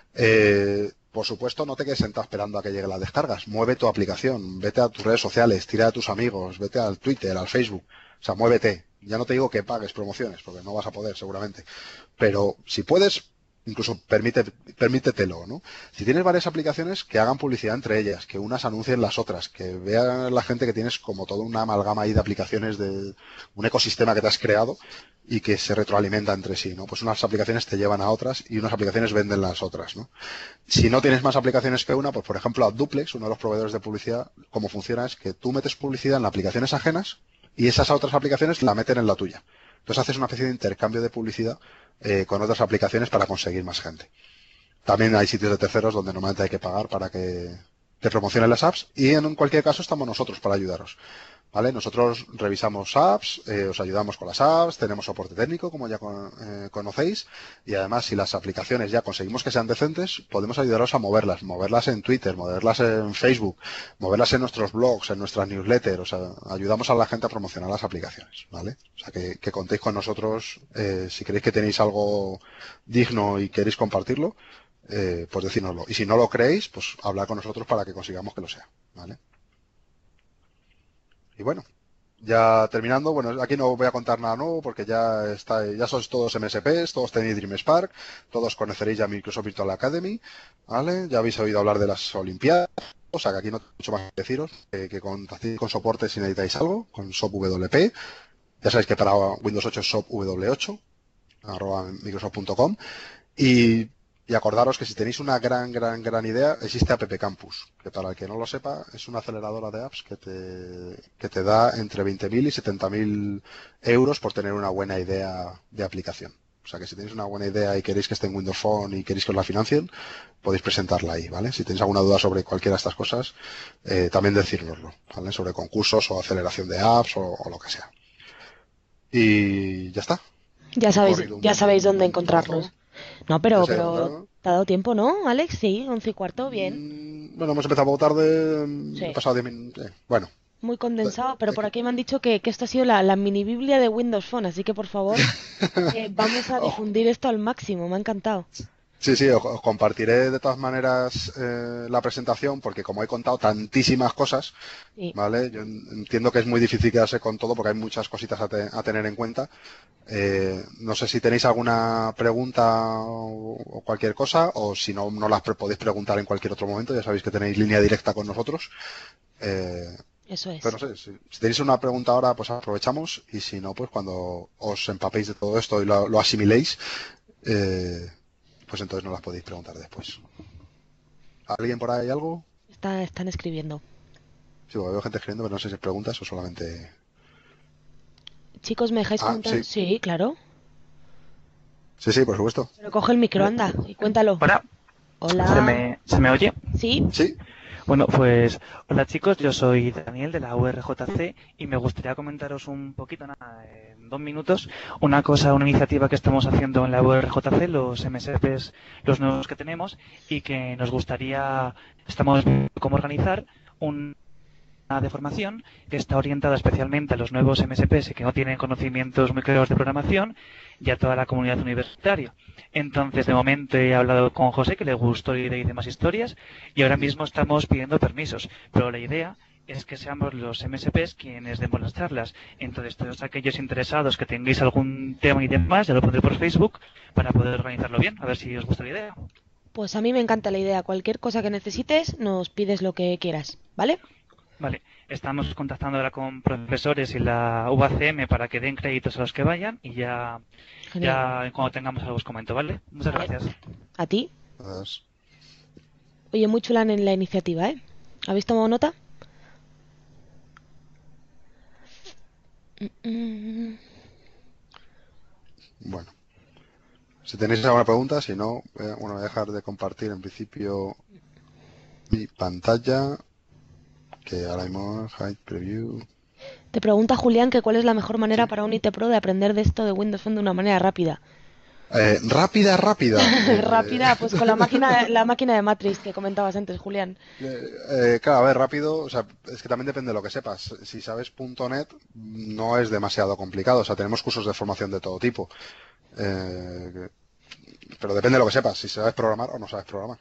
Speaker 1: Por supuesto, no te quedes sentado esperando a que llegue las descargas. Mueve tu aplicación, vete a tus redes sociales, tira a tus amigos, vete al Twitter, al Facebook. O sea, muévete. Ya no te digo que pagues promociones, porque no vas a poder seguramente. Pero si puedes, incluso permítetelo, ¿no? Si tienes varias aplicaciones, que hagan publicidad entre ellas, que unas anuncien las otras, que vea la gente que tienes como toda una amalgama ahí de aplicaciones de un ecosistema que te has creado y que se retroalimenta entre sí, ¿no? Pues unas aplicaciones te llevan a otras y unas aplicaciones venden las otras, ¿no? Si no tienes más aplicaciones que una, pues por ejemplo AdDuplex, uno de los proveedores de publicidad, cómo funciona es que tú metes publicidad en aplicaciones ajenas y esas otras aplicaciones la meten en la tuya. Entonces haces una especie de intercambio de publicidad con otras aplicaciones para conseguir más gente. También hay sitios de terceros donde normalmente hay que pagar para que te promocionen las apps y en cualquier caso estamos nosotros para ayudaros. ¿Vale? Nosotros revisamos apps, os ayudamos con las apps, tenemos soporte técnico, como ya conocéis, y además si las aplicaciones ya conseguimos que sean decentes, podemos ayudaros a moverlas en Twitter, moverlas en Facebook, moverlas en nuestros blogs, en nuestras newsletters, o sea, ayudamos a la gente a promocionar las aplicaciones, ¿vale? O sea, que contéis con nosotros, si creéis que tenéis algo digno y queréis compartirlo, pues decírnoslo. Y si no lo creéis, pues hablad con nosotros para que consigamos que lo sea, ¿vale? Y bueno, ya terminando, bueno, aquí no voy a contar nada nuevo porque ya sois todos MSPs, todos tenéis Dream Spark, todos conoceréis ya Microsoft Virtual Academy, ¿vale? Ya habéis oído hablar de las Olimpiadas, o sea que aquí no tengo mucho más que deciros, que contactéis con soporte si necesitáis algo, con SOPWP. Ya sabéis que para Windows 8 es SOPW8, @microsoft.com. Y acordaros que si tenéis una gran idea, existe App Campus, que para el que no lo sepa, es una aceleradora de apps que te da entre 20.000 y 70.000 euros por tener una buena idea de aplicación. O sea que si tenéis una buena idea y queréis que esté en Windows Phone y queréis que os la financien, podéis presentarla ahí, ¿vale? Si tenéis alguna duda sobre cualquiera de estas cosas, también decírnoslo, ¿vale? Sobre concursos o aceleración de apps o lo que sea. Y ya está.
Speaker 2: Ya sabéis dónde encontrarnos. No, pero
Speaker 1: Ya sé,
Speaker 2: te ha dado tiempo, ¿no, Alex? Sí, 11:15, bien.
Speaker 1: Bueno, hemos empezado un poco tarde, he
Speaker 2: Sí,
Speaker 1: pasado 10 minutos. Bueno,
Speaker 2: muy condensado, pero por aquí me han dicho que esto ha sido la mini Biblia de Windows Phone, así que por favor, vamos a
Speaker 1: oh,
Speaker 2: difundir esto al máximo, me ha encantado.
Speaker 1: Sí, sí, os compartiré de todas maneras la presentación porque como he contado tantísimas cosas,
Speaker 2: Sí,
Speaker 1: ¿vale? Yo entiendo que es muy difícil quedarse con todo porque hay muchas cositas a tener en cuenta. No sé si tenéis alguna pregunta o cualquier cosa, o si no, no las podéis preguntar en cualquier otro momento. Ya sabéis que tenéis línea directa con nosotros. Eh,
Speaker 2: eso
Speaker 1: pero
Speaker 2: es.
Speaker 1: no sé, si tenéis una pregunta ahora, pues aprovechamos. Y si no, pues cuando os empapéis de todo esto y lo asimiléis, eh, pues entonces no las podéis preguntar después. ¿Alguien por ahí algo?
Speaker 2: Están escribiendo.
Speaker 1: Sí, porque veo gente escribiendo, pero no sé si es preguntas o solamente.
Speaker 2: Chicos, ¿me dejáis
Speaker 1: Ah,
Speaker 2: preguntar?
Speaker 1: sí.
Speaker 2: Sí, claro.
Speaker 1: Sí, sí, por supuesto.
Speaker 2: Pero coge el micro,
Speaker 3: Vale.
Speaker 2: anda, y cuéntalo.
Speaker 3: Hola,
Speaker 2: Hola.
Speaker 3: ¿se me oye?
Speaker 2: Sí,
Speaker 1: Sí.
Speaker 3: Bueno, pues hola chicos, yo soy Daniel de la URJC y me gustaría comentaros un poquito, nada, en 2 minutos, una iniciativa que estamos haciendo en la URJC, los MSPs, los nuevos que tenemos, y que estamos viendo cómo organizar una de formación que está orientada especialmente a los nuevos MSPs que no tienen conocimientos muy claros de programación y a toda la comunidad universitaria. Entonces, de momento he hablado con José, que le gustó la idea y demás historias, y ahora mismo estamos pidiendo permisos. Pero la idea es que seamos los MSPs quienes demos las charlas. Entonces, todos aquellos interesados que tengáis algún tema y demás, ya lo pondré por Facebook para poder organizarlo bien, a ver si os gusta la idea.
Speaker 2: pues a mí me encanta la idea. Cualquier cosa que necesites, nos pides lo que quieras, ¿vale?
Speaker 3: Vale, estamos contactando ahora con profesores y la UACM para que den créditos a los que vayan y
Speaker 2: Genial.
Speaker 3: ya cuando tengamos algo os comento, ¿vale? Muchas
Speaker 2: Vale.
Speaker 3: gracias.
Speaker 2: A ti.
Speaker 1: Pues,
Speaker 2: Oye, muy chula en la iniciativa, ¿eh? ¿Habéis tomado nota? Mm.
Speaker 1: bueno. Si tenéis alguna pregunta, si no, bueno, voy a dejar de compartir en principio mi pantalla, que ahora mismo Hide Preview.
Speaker 2: Te pregunta Julián que cuál es la mejor manera
Speaker 1: Sí.
Speaker 2: para un IT Pro de aprender de esto de Windows Phone de una manera rápida.
Speaker 1: Rápida, rápida.
Speaker 2: Rápida, pues con la máquina de Matrix que comentabas antes, Julián.
Speaker 1: Claro, a ver, rápido, o sea, es que también depende de lo que sepas. Si sabes .NET, no es demasiado complicado, o sea, tenemos cursos de formación de todo tipo. Eh, pero depende de lo que sepas, si sabes programar o no sabes programar.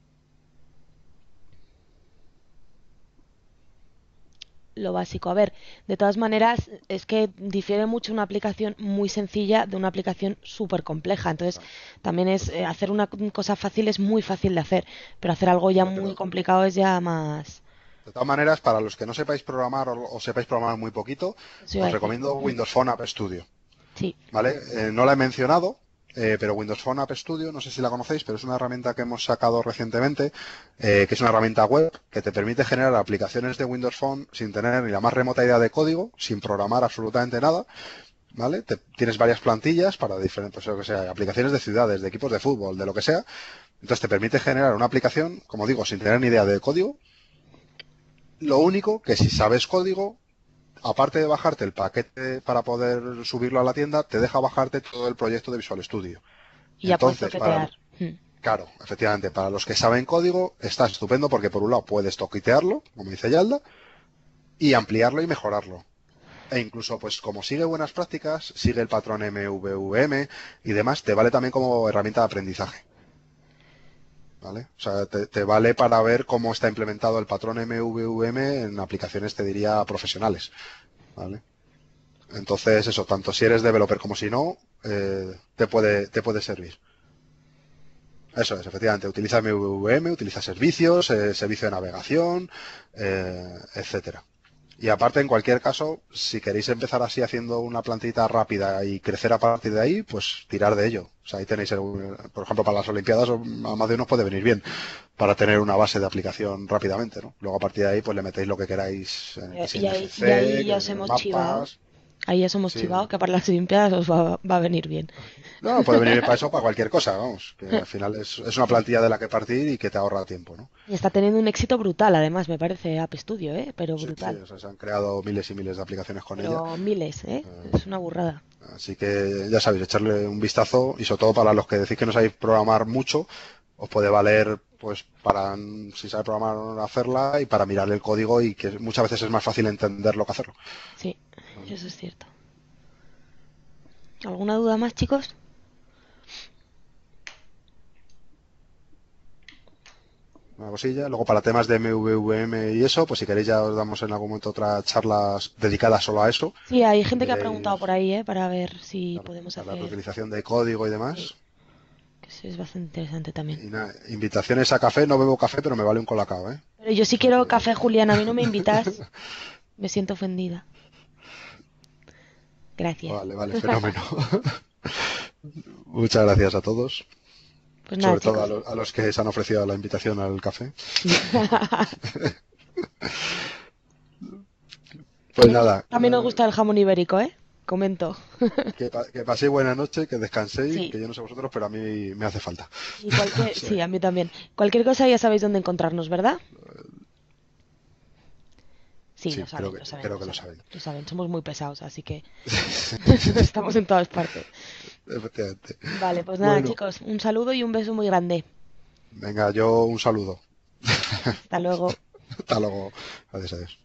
Speaker 2: Lo básico. A ver, de todas maneras, es que difiere mucho una aplicación muy sencilla de una aplicación súper compleja. Entonces, también es hacer una cosa fácil es muy fácil de hacer, pero hacer algo ya
Speaker 1: Vale,
Speaker 2: muy
Speaker 1: pero
Speaker 2: complicado es ya más.
Speaker 1: de todas maneras, para los que no sepáis programar o sepáis programar muy poquito,
Speaker 2: Eso iba a
Speaker 1: os
Speaker 2: decir.
Speaker 1: recomiendo Windows Phone App Studio.
Speaker 2: Sí,
Speaker 1: ¿Vale? No la he mencionado, pero Windows Phone App Studio, no sé si la conocéis, pero es una herramienta que hemos sacado recientemente, que es una herramienta web que te permite generar aplicaciones de Windows Phone sin tener ni la más remota idea de código, sin programar absolutamente nada. ¿Vale? Tienes varias plantillas para diferentes, pues, lo que sea, aplicaciones de ciudades, de equipos de fútbol, de lo que sea. Entonces te permite generar una aplicación, como digo, sin tener ni idea de código. Lo único que si sabes código, aparte de bajarte el paquete para poder subirlo a la tienda, te deja bajarte todo el proyecto de Visual Studio.
Speaker 2: y ya puedes
Speaker 1: Entonces,
Speaker 2: toquetear.
Speaker 1: claro, efectivamente, para los que saben código, está estupendo porque por un lado puedes toquitearlo, como dice Yalda, y ampliarlo y mejorarlo. E incluso, pues como sigue buenas prácticas, sigue el patrón MVVM y demás, te vale también como herramienta de aprendizaje. ¿Vale? O sea, te vale para ver cómo está implementado el patrón MVVM en aplicaciones, te diría, profesionales. ¿Vale? Entonces, eso, tanto si eres developer como si no, te puede servir. Eso es, efectivamente, utiliza MVVM, utiliza servicios, servicio de navegación, etcétera. Y aparte, en cualquier caso, si queréis empezar así haciendo una plantita rápida y crecer a partir de ahí, pues tirar de ello. O sea, ahí tenéis, por ejemplo, para las Olimpiadas, a más de uno puede venir bien para tener una base de aplicación rápidamente, ¿no? Luego a partir de ahí, pues le metéis lo que queráis, que si
Speaker 2: Y
Speaker 1: NFC,
Speaker 2: ahí ya os
Speaker 1: que
Speaker 2: hemos chivado.
Speaker 1: mapas,
Speaker 2: Ahí ya os hemos
Speaker 1: sí.
Speaker 2: chivado que para las Olimpiadas os va a venir bien.
Speaker 1: No, puede venir para eso, para cualquier cosa, vamos. Que al final es una plantilla de la que partir y que te ahorra tiempo, ¿no?
Speaker 2: Y está teniendo un éxito brutal, además, me parece, App Studio, ¿eh? Pero
Speaker 1: Sí, sí,
Speaker 2: brutal.
Speaker 1: o sea, se han creado miles y miles de aplicaciones con ella.
Speaker 2: Pero miles, ¿eh?
Speaker 1: Eh,
Speaker 2: Es una burrada.
Speaker 1: Así que ya sabéis, echarle un vistazo y sobre todo para los que decís que no sabéis programar mucho, os puede valer pues para, si sabéis programar, hacerla y para mirar el código y que muchas veces es más fácil entenderlo que hacerlo.
Speaker 2: Sí, eso es cierto. ¿Alguna duda más, chicos?
Speaker 1: cosilla. Luego para temas de MVVM y eso, pues si queréis ya os damos en algún momento otras charlas dedicadas solo a eso.
Speaker 2: Sí, hay
Speaker 1: Si
Speaker 2: gente que ha preguntado
Speaker 1: queréis,
Speaker 2: por ahí, para ver si
Speaker 1: claro,
Speaker 2: podemos
Speaker 1: para la
Speaker 2: hacer.
Speaker 1: reutilización de código y
Speaker 2: Sí,
Speaker 1: demás.
Speaker 2: que eso es bastante interesante también.
Speaker 1: Y nada, invitaciones a café, no bebo café, pero me vale un colacao, ¿eh?
Speaker 2: Pero yo sí
Speaker 1: O sea
Speaker 2: quiero
Speaker 1: que...
Speaker 2: café, Julián. A mí no me invitas. Me siento ofendida. Gracias.
Speaker 1: Vale, vale, fenómeno. Muchas gracias a todos,
Speaker 2: Pues nada,
Speaker 1: sobre todo
Speaker 2: chicos.
Speaker 1: a los que se han ofrecido la invitación al café. Pues nada,
Speaker 2: También nos gusta el jamón ibérico, ¿eh? Comento.
Speaker 1: que paséis buena noche, que descanséis,
Speaker 2: Sí.
Speaker 1: que yo no sé vosotros, pero a mí me hace falta.
Speaker 2: Y
Speaker 1: O
Speaker 2: cualquier...
Speaker 1: sea,
Speaker 2: Sí, a mí también. Cualquier cosa ya sabéis dónde encontrarnos, ¿verdad? Sí,
Speaker 1: sí,
Speaker 2: lo saben,
Speaker 1: creo
Speaker 2: lo
Speaker 1: que lo
Speaker 2: saben.
Speaker 1: saben.
Speaker 2: Lo saben. Somos muy pesados, así que estamos en todas partes.
Speaker 1: Efectivamente.
Speaker 2: Vale, pues nada,
Speaker 1: Bueno,
Speaker 2: chicos. Un saludo y un beso muy grande.
Speaker 1: venga, yo un saludo.
Speaker 2: Hasta luego.
Speaker 1: Hasta luego. Adiós, adiós.